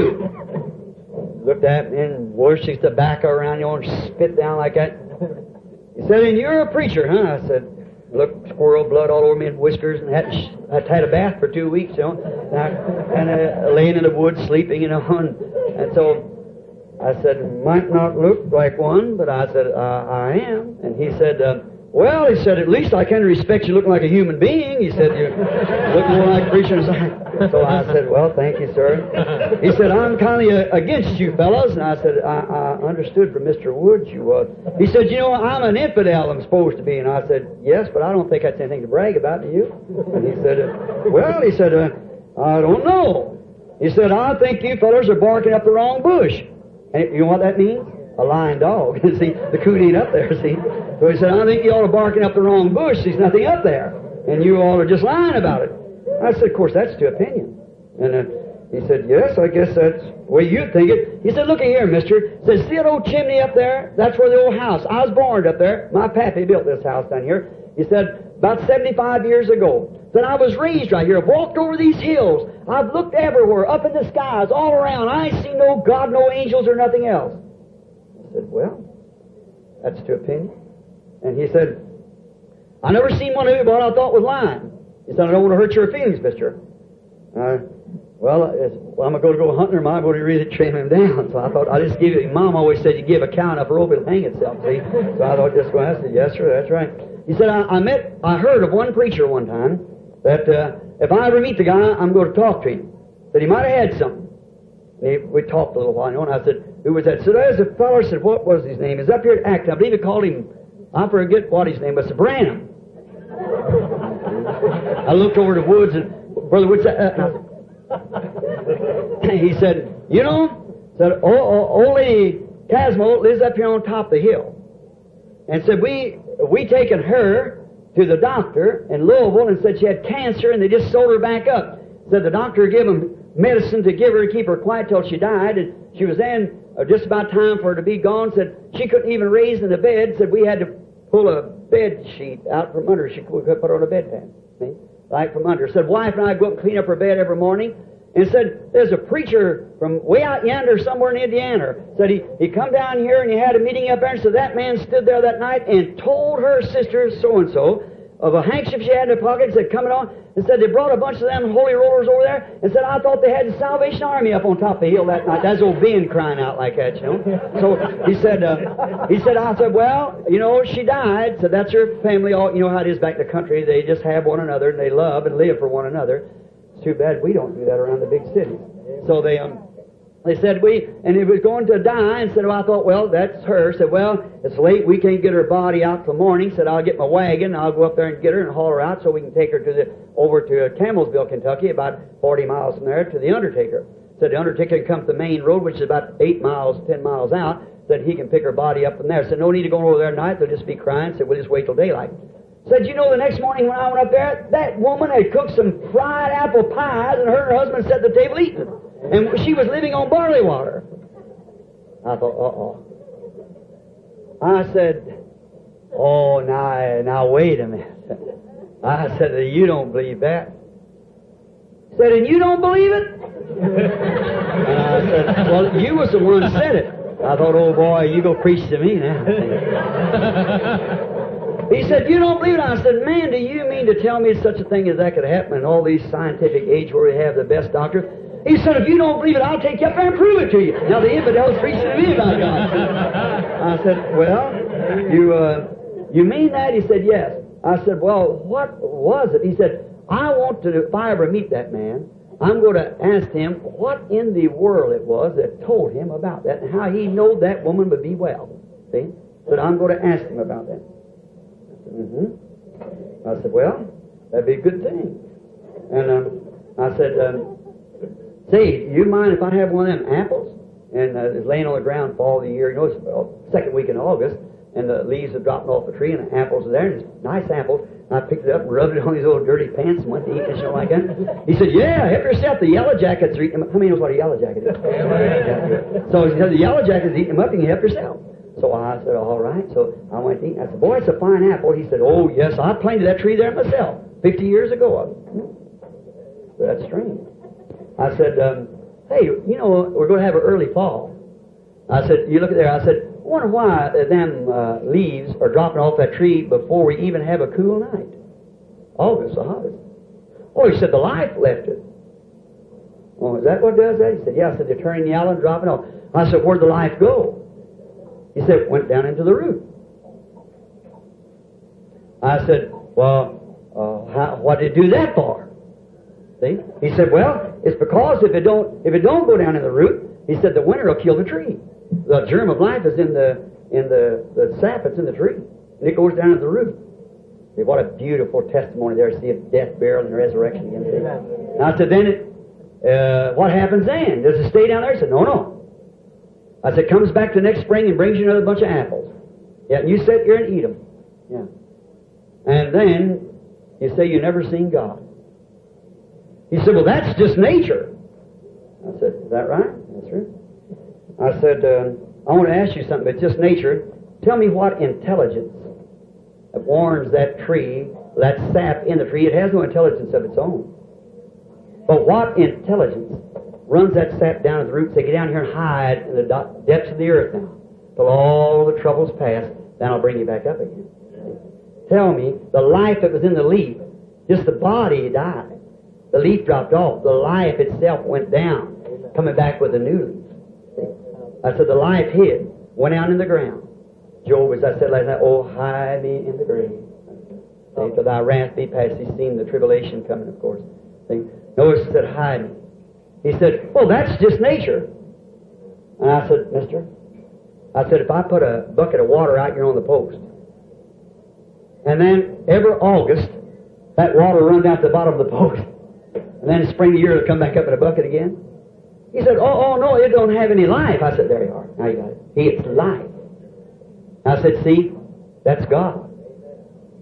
do?" Looked at me and washed his tobacco around, you know, and spit down like that. He said, "And you're a preacher, huh?" I said, "Look, squirrel blood all over me and whiskers, and hadn't I'd had a bath for two weeks, you know, and, I, and uh, laying in the woods sleeping, you know, and, and so I said, "Might not look like one," but I said, uh, "I am." And he said, uh, "Well," he said, "at least I can respect you looking like a human being." He said, "You look more like preachers." So I said, "Well, thank you, sir." He said, "I'm kind of uh, against you fellows." And I said, I, I understood from Mister Woods you was. He said, "You know, I'm an infidel, I'm supposed to be." And I said, "Yes, but I don't think that's anything to brag about, do you?" And he said, uh, "Well," he said, uh, "I don't know." He said, "I think you fellows are barking up the wrong bush." And you know what that means? A lying dog. See, the coot ain't up there, see. So he said, "I think you all are barking up the wrong bush. There's nothing up there. And you all are just lying about it." I said, "Of course, that's to opinion." And uh, he said, "Yes, I guess that's the way you'd think it." He said, "Look here, mister." He said, "See that old chimney up there? That's where the old house. I was born up there. My pappy built this house down here." He said, "About seventy-five years ago. Then I was raised right here. I've walked over these hills. I've looked everywhere, up in the skies, all around. I ain't seen no God, no angels, or nothing else." I said, "Well, that's to opinion." And he said, "I never seen one of you, but I thought was lying." He said, "I don't want to hurt your feelings, mister." Uh, well, it's, well, I'm going to go hunting, or am I going to really trim him down? So I thought, I just give you, Mom always said you give a cow enough rope, it'll hang itself, see? So I thought, just go ask it. "Yes, sir, that's right." He said, I, I met, I heard of one preacher one time that uh, if I ever meet the guy, I'm going to talk to him. That he might have had something. And he, we talked a little while, you know, and I said, "Who was that?" So there's a fellow, said, "What was his name?" He's up here at Acton. I believe he called him, I forget what his name was, Branham. I looked over the woods, and Brother Woods said, uh, he said, "You know," said, "old, old lady Casmo lives up here on top of the hill." And said, "We we taken her to the doctor in Louisville and said she had cancer, and they just sewed her back up. Said the doctor gave them medicine to give her to keep her quiet till she died, and she was then uh, just about time for her to be gone. Said she couldn't even raise in the bed. Said we had to pull a bed sheet out from under her. She could put her on a bedpan, see? Like from under. Said wife and I go up and clean up her bed every morning. And said, there's a preacher from way out yonder somewhere in Indiana. Said he, he come down here and he had a meeting up there, and so that man stood there that night and told her sister so-and-so of a handkerchief she had in her pocket, said, coming on, and said they brought a bunch of them holy rollers over there, and said, I thought they had the Salvation Army up on top of the hill that night. That's old Ben crying out like that, you know. So he said, uh, he said, I said, well, you know, she died, so that's her family. All, you know how it is back in the country. They just have one another, and they love and live for one another. Too bad we don't do that around the big cities. So they um, they said we, and it was going to die, and said, well, I thought, well, that's her. Said, well, it's late, we can't get her body out till morning. Said, I'll get my wagon, I'll go up there and get her and haul her out so we can take her to the over to Campbellsville, Kentucky, about forty miles from there, to the undertaker. Said the undertaker can come to the main road, which is about eight miles, ten miles out. Said he can pick her body up from there. Said, no need to go over there at night, they'll just be crying. Said, we'll just wait till daylight. Said, you know, the next morning when I went up there, that woman had cooked some fried apple pies, and her and her husband sat at the table eating them. And she was living on barley water. I thought, uh-oh. I said, oh, now, now, wait a minute. I said, you don't believe that. Said, and you don't believe it? And I said, well, you was the one who said it. I thought, oh, boy, you go preach to me now. He said, you don't believe it? I said, man, do you mean to tell me such a thing as that could happen in all these scientific age where we have the best doctors? He said, if you don't believe it, I'll take you up there and prove it to you. Now, the infidel's preaching to me about God. I said, well, you uh, you mean that? He said, yes. I said, well, what was it? He said, I want to, if I ever meet that man, I'm going to ask him what in the world it was that told him about that and how he knowed that woman would be well. See? But I'm going to ask him about that. Mm-hmm. I said, well, that'd be a good thing. And um, I said, um, say, you mind if I have one of them apples? And uh, it's laying on the ground for all the year. You know, it's uh, second week in August, and the leaves are dropping off the tree, and the apples are there, and it's nice apples. And I picked it up and rubbed it on these old dirty pants and went to eat and shit like that. He said, yeah, help yourself. The yellow jackets are eating them up. How many knows what a yellow jacket is? So he said, the yellow jacket's eating them up, and you help yourself. So I said, all right. So I went to eat. I said, boy, it's a fine apple. He said, oh, yes, I planted that tree there myself fifty years ago. Hmm. That's strange. I said, um, hey, you know, we're going to have an early fall. I said, you look at there. I said, I wonder why them uh, leaves are dropping off that tree before we even have a cool night. August, the hottest. Oh, he said, the life left it. Oh, is that what does that? He said, yeah. I said, they're turning yellow and dropping off. I said, where'd the life go? He said, it went down into the root. I said, well, uh, how, what did it do that for? See? He said, well, it's because if it don't if it don't go down in the root, he said the winter will kill the tree. The germ of life is in the in the, the sap that's in the tree, and it goes down in the root. See, what a beautiful testimony there to see of death, burial, and resurrection again. And I said, then it, uh, what happens then? Does it stay down there? He said, no, no. I said, comes back the next spring and brings you another bunch of apples. Yeah, and you sit here and eat them. Yeah. And then you say you never seen God. He said, well, that's just nature. I said, is that right? That's right. I said, uh, I want to ask you something. It's just nature. Tell me what intelligence warms that tree, that sap in the tree. It has no intelligence of its own. But what intelligence runs that sap down at the roots? They get down here and hide in the depths of the earth now, till all the troubles pass. Then I'll bring you back up again. Tell me, the life that was in the leaf, just the body died. The leaf dropped off. The life itself went down, coming back with a new leaf. I said, the life hid, went out in the ground. Job, as I said last night, oh, hide me in the grave. See, for thy wrath be past. He's seen the tribulation coming, of course. See, notice he said, hide me. He said, well, that's just nature. And I said, mister, I said, if I put a bucket of water out here on the post, and then every August, that water runs out to the bottom of the post, and then spring of the year it'll come back up in a bucket again. He said, oh, oh, no, it don't have any life. I said, there you are. Now you got it. It's life. I said, see, that's God.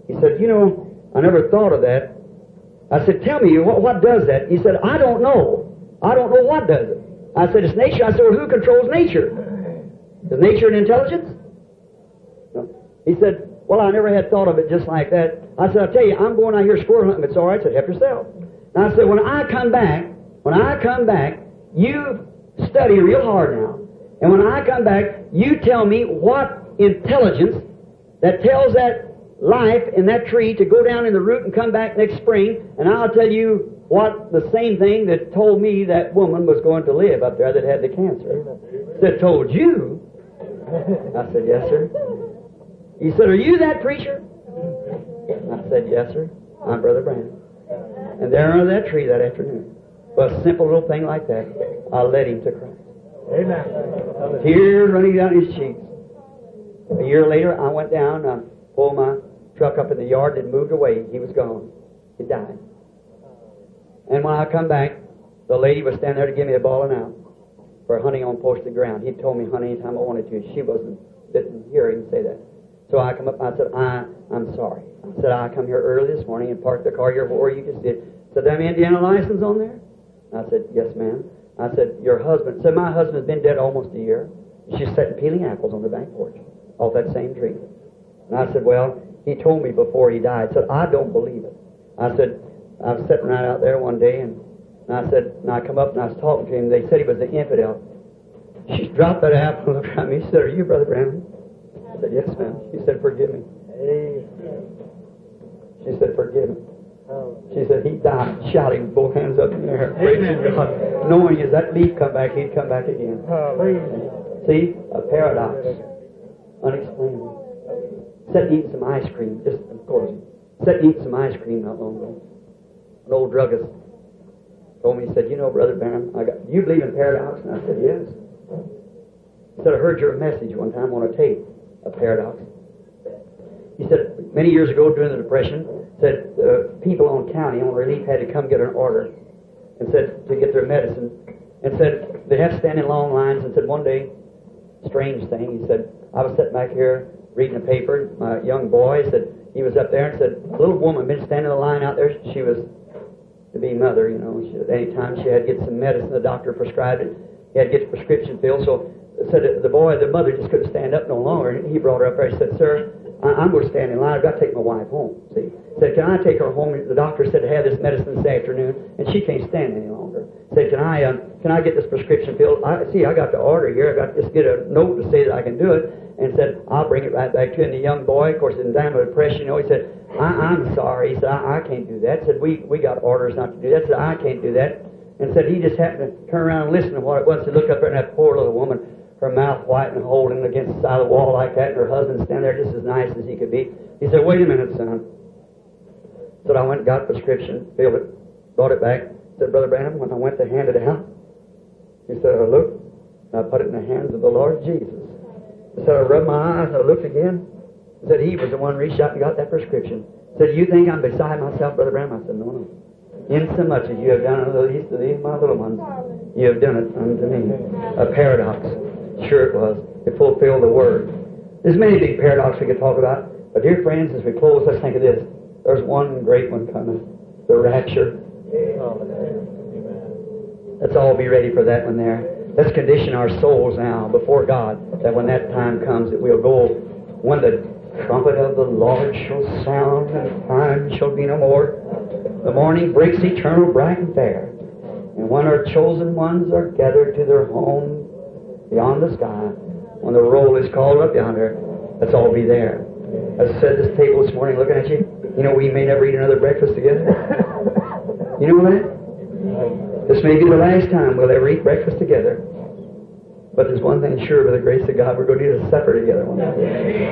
He said, you know, I never thought of that. I said, tell me, what, what does that? He said, I don't know. I don't know what does it. I said, it's nature. I said, well, who controls nature? Is nature an intelligence? No. He said, well, I never had thought of it just like that. I said, I'll tell you, I'm going out here squirrel hunting. It's all right. I said, help yourself. And I said, when I come back, when I come back, you study real hard now. And when I come back, you tell me what intelligence that tells that life in that tree to go down in the root and come back next spring, and I'll tell you what the same thing that told me that woman was going to live up there that had the cancer. That told you? I said, yes, sir. He said, are you that preacher? I said, yes, sir. I'm Brother Branham. And there under that tree that afternoon, well, a simple little thing like that, I led him to Christ. Amen. Tears running down his cheeks. A year later, I went down, I pulled my truck up in the yard, and moved away. He was gone. He died. And when I come back, the lady was standing there to give me a bawling out for hunting on posted ground. He told me hunt anytime I wanted to. She wasn't, didn't hear him say that. So I come up and I said, I, I'm sorry. I said, I come here early this morning and parked the car here where you can sit. Said, them Indiana license on there? I said, yes, ma'am. I said, your husband. Said, my husband's been dead almost a year. She's sitting peeling apples on the back porch off that same tree. And I said, well, he told me before he died. I said, I don't believe it. I said, I was sitting right out there one day, and, and I said, and I come up and I was talking to him. They said he was an infidel. She dropped that apple and looked at me. She said, are you Brother Branham? I said, yes, ma'am. She said, forgive me. She said, forgive me. She said, he died shouting with both hands up in the air, praising God, knowing as that leaf come back, he'd come back again. See? A paradox. Unexplainable. Sat eating some ice cream, just, of course, sat eating some ice cream not long ago. An old druggist told me, he said, you know, Brother Branham, I got, do you believe in paradox? And I said, yes. He said, I heard your message one time on a tape, a paradox. He said, many years ago during the Depression, said uh, people on county, on relief, had to come get an order and said to get their medicine, and said they had to stand in long lines, and said one day, strange thing, he said, I was sitting back here reading the paper, my young boy said, he was up there and said, a little woman been standing in the line out there, she was to be mother, you know, she, any time she had to get some medicine, the doctor prescribed it, he had to get the prescription filled, so said the boy, the mother just couldn't stand up no longer, and he brought her up there, he said, sir, I'm going to stand in line. I've got to take my wife home. See, said, can I take her home? The doctor said to have this medicine this afternoon, and she can't stand any longer. Said, can I, um, can I get this prescription filled? I see, I got the order here. I got to just get a note to say that I can do it. And said, I'll bring it right back to you. And the young boy, of course, in time of depression, you know, he said, I, I'm sorry. He said, I, I can't do that. Said, we we got orders not to do that. Said, I can't do that. And said, he just happened to turn around and listen to what it was. He looked up there, and that poor little woman, her mouth white and holding against the side of the wall like that, and her husband standing there just as nice as he could be. He said, wait a minute, son. So I went and got a prescription, filled it, brought it back. Said, Brother Branham, when I went to hand it out, he said, I looked, and I put it in the hands of the Lord Jesus. He said, I rubbed my eyes, and I looked again. He said, he was the one who reached out and got that prescription. He said, you think I'm beside myself, Brother Branham? I said, no, no. Insomuch as you have done unto the least of these, my little ones, you have done it unto me. A paradox. Sure it was. It fulfilled the word. There's many big paradoxes we could talk about. But dear friends, as we close, let's think of this. There's one great one coming. The rapture. Let's all be ready for that one there. Let's condition our souls now before God that when that time comes that we'll go when the trumpet of the Lord shall sound and time shall be no more. The morning breaks eternal, bright and fair. And when our chosen ones are gathered to their home beyond the sky, when the roll is called up yonder, let's all be there. As I said at this table this morning looking at you, you know we may never eat another breakfast together. You know that? This may be the last time we'll ever eat breakfast together. But there's one thing sure, by the grace of God, we're going to eat a supper together one day.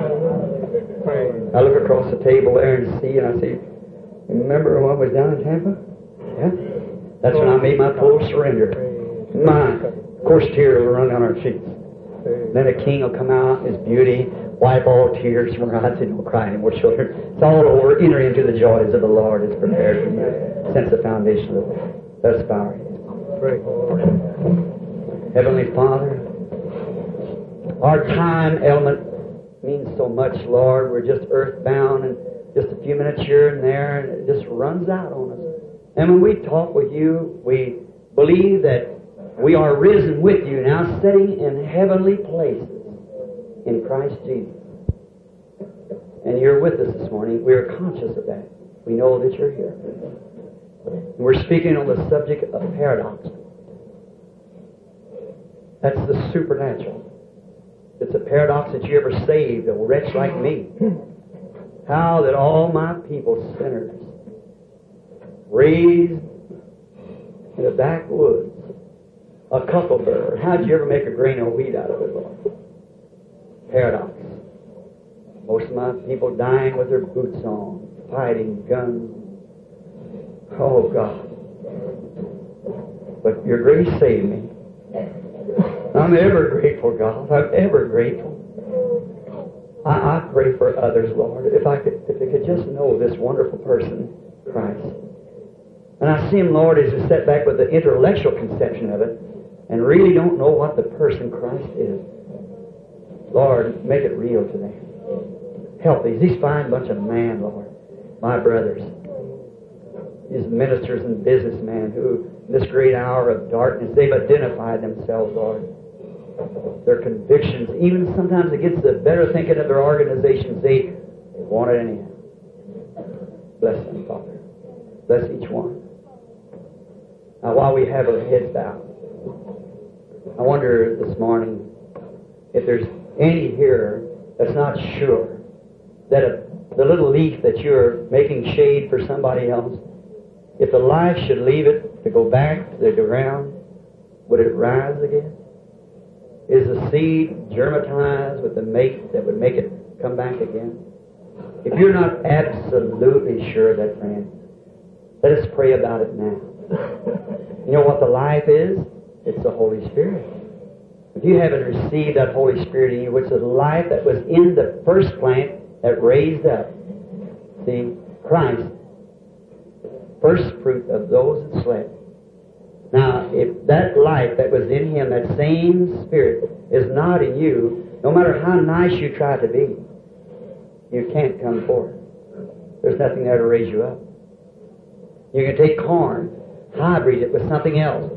I look across the table there and see, and I see, remember when I was down in Tampa? Yeah? That's when I made my full surrender. My, of course, tears will run down our cheeks. Then a king will come out, his beauty, wipe all tears from our eyes. Say, don't cry anymore, children. It's all over. Enter into the joys of the Lord. It's prepared for you since the foundation of the world. Let's bow our heads. Heavenly Father, our time element means so much, Lord. We're just earthbound, and just a few minutes here and there, and it just runs out on us. And when we talk with you, we believe that we are risen with you now, sitting in heavenly places in Christ Jesus. And you're with us this morning. We are conscious of that. We know that you're here. And we're speaking on the subject of paradox. That's the supernatural. It's a paradox that you ever saved a wretch like me. How that all my people, sinners, raised in the backwoods, a cuckoberer. How'd you ever make a grain of wheat out of it, Lord? Paradox. Most of my people dying with their boots on, fighting, guns. Oh, God. But your grace saved me. I'm ever grateful, God. I'm ever grateful. I, I pray for others, Lord. If I could, if they could just know this wonderful person, Christ. And I see him, Lord, as we set back with the intellectual conception of it, and really don't know what the person Christ is. Lord, make it real to them. Help these. These fine bunch of men, Lord, my brothers, these ministers and businessmen who, in this great hour of darkness, they've identified themselves, Lord. Their convictions, even sometimes against the better thinking of their organizations, they, they want it anyhow. Bless them, Father. Bless each one. Now, while we have our heads bowed, I wonder this morning if there's any here that's not sure that a, the little leaf that you're making shade for somebody else, if the life should leave it to go back to the ground, would it rise again? Is the seed germatized with the mate that would make it come back again? If you're not absolutely sure of that, friend, let us pray about it now. You know what the life is? It's the Holy Spirit. If you haven't received that Holy Spirit in you, which is the life that was in the first plant that raised up, see, Christ, first fruit of those that slept. Now, if that life that was in Him, that same Spirit, is not in you, no matter how nice you try to be, you can't come forth. There's nothing there to raise you up. You can take corn, hybrid it with something else.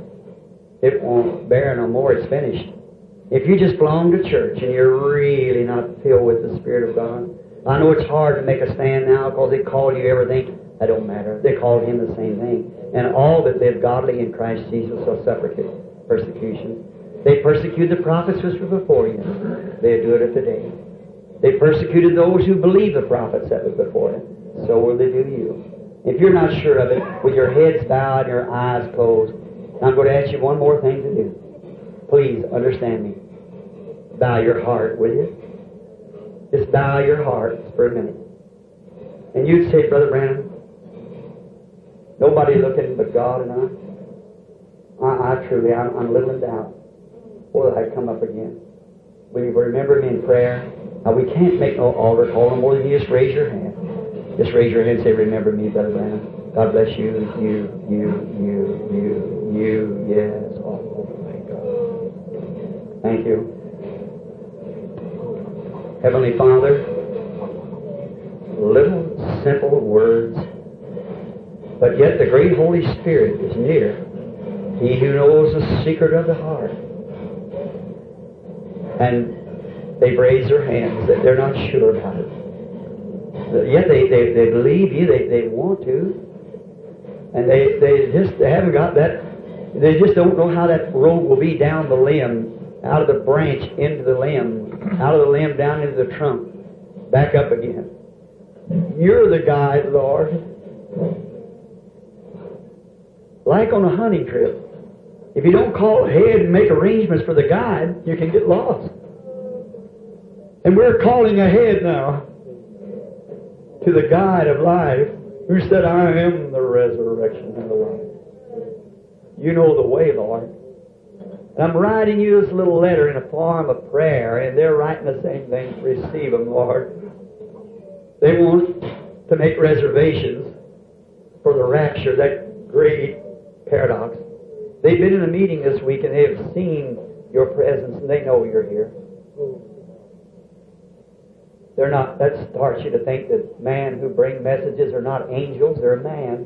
It won't bear no more. It's finished. If you just belong to church and you're really not filled with the Spirit of God, I know it's hard to make a stand now because they call you everything. That don't matter. They called Him the same thing. And all that live godly in Christ Jesus shall suffer persecution. They persecuted the prophets which were before you. They do it today. They persecuted those who believe the prophets that was before them. So will they do you. If you're not sure of it, with your heads bowed and your eyes closed, I'm going to ask you one more thing to do. Please understand me. Bow your heart, will you? Just bow your heart for a minute. And you'd say, Brother Branham, nobody looking but God and I. I, I truly, I'm, I'm a little in doubt. Will I come up again? Will you remember me in prayer? Now, we can't make no altar call no more than you just raise your hand. Just raise your hand and say, remember me, Brother Branham. God bless you, you, you, you, you, you, yes. Oh, thank God. Thank you. Heavenly Father, little simple words, but yet the great Holy Spirit is near. He who knows the secret of the heart. And they've raised their hands that they're not sure about it. Yet they, they, they believe you, they, they want to. And they, they just they haven't got that, they just don't know how that road will be down the limb, out of the branch into the limb, out of the limb down into the trunk, back up again. You're the guide, Lord. Like on a hunting trip. If you don't call ahead and make arrangements for the guide, you can get lost. And we're calling ahead now to the guide of life, who said, I am the resurrection and the life. You know the way, Lord. And I'm writing you this little letter in a form of prayer, and they're writing the same thing. Receive them, Lord. They want to make reservations for the rapture, that great paradox. They've been in a meeting this week, and they have seen your presence, and they know you're here. They're not, that starts you to think that man who bring messages are not angels, they're man.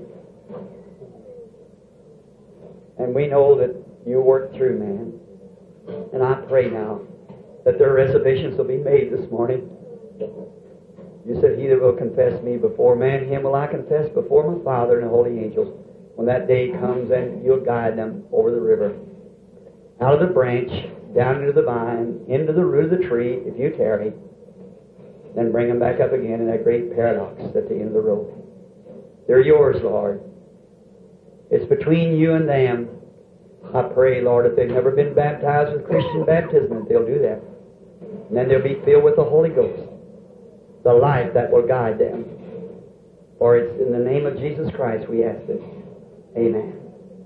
And we know that you work through man. And I pray now that their reservations will be made this morning. You said, he that will confess me before man, him will I confess before my Father and the holy angels. When that day comes, and you'll guide them over the river, out of the branch, down into the vine, into the root of the tree, if you tarry, then bring them back up again in that great paradox at the end of the road. They're yours, Lord. It's between you and them. I pray, Lord, if they've never been baptized with Christian baptism, that they'll do that. And then they'll be filled with the Holy Ghost, the life that will guide them. For it's in the name of Jesus Christ we ask this. Amen.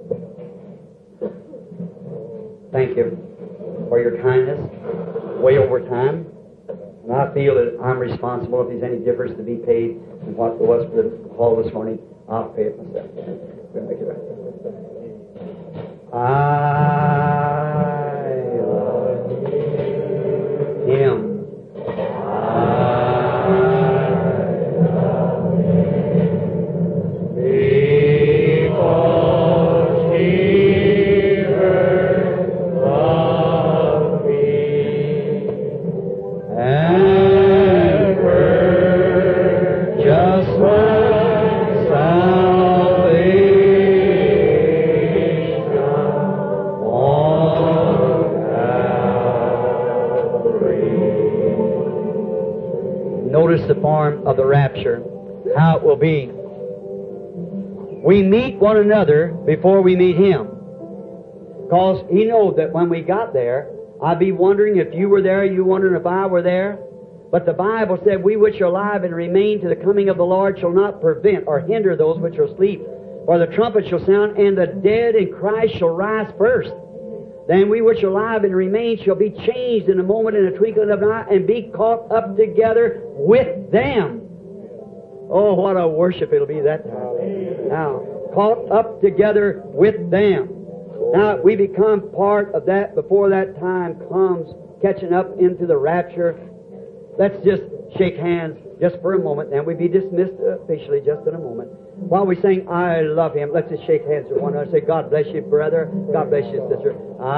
Thank you for your kindness, way over time. And I feel that I'm responsible. If there's any difference to be paid in what was for the call this morning, I'll pay it myself. We'll make it right. I love Him. The form of the rapture, how it will be. We meet one another before we meet Him. Because He knows that when we got there, I'd be wondering if you were there, you wondering if I were there. But the Bible said, we which are alive and remain to the coming of the Lord shall not prevent or hinder those which are asleep. For the trumpet shall sound, and the dead in Christ shall rise first. Then we which are alive and remain shall be changed in a moment, in a twinkling of an eye, and be caught up together with them. Oh, what a worship it'll be that time. Now, caught up together with them. Now, we become part of that before that time comes, catching up into the rapture. Let's just shake hands just for a moment, then we'll be dismissed officially just in a moment. While we sing, I love Him, let's just shake hands with one another. Say, God bless you, brother. God bless you, sister.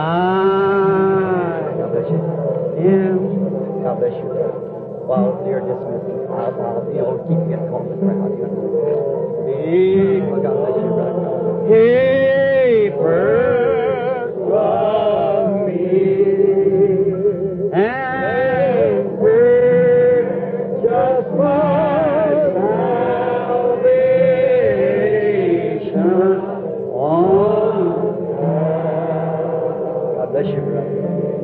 I, God bless you. Him, God bless you. While they're dismissed, I'll, I'll, you know, keep getting caught in the crowd. You know. Hey, God bless you, brother. Hey, first love me. And just my salvation on. God bless you, brother.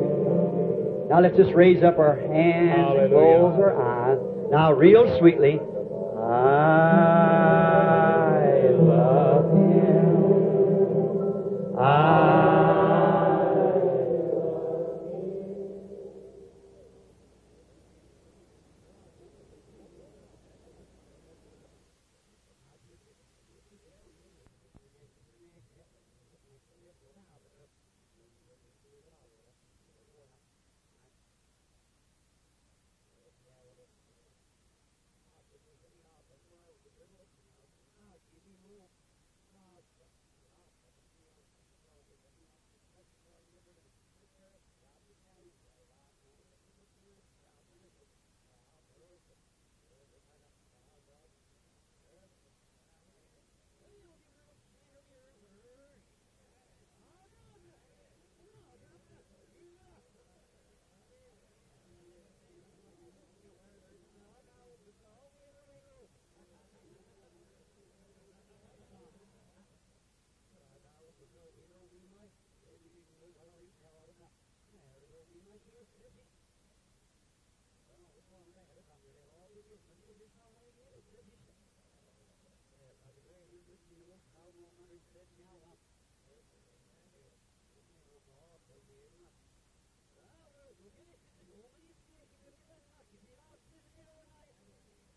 Now let's just raise up our hands and close our eyes. Now, real sweetly,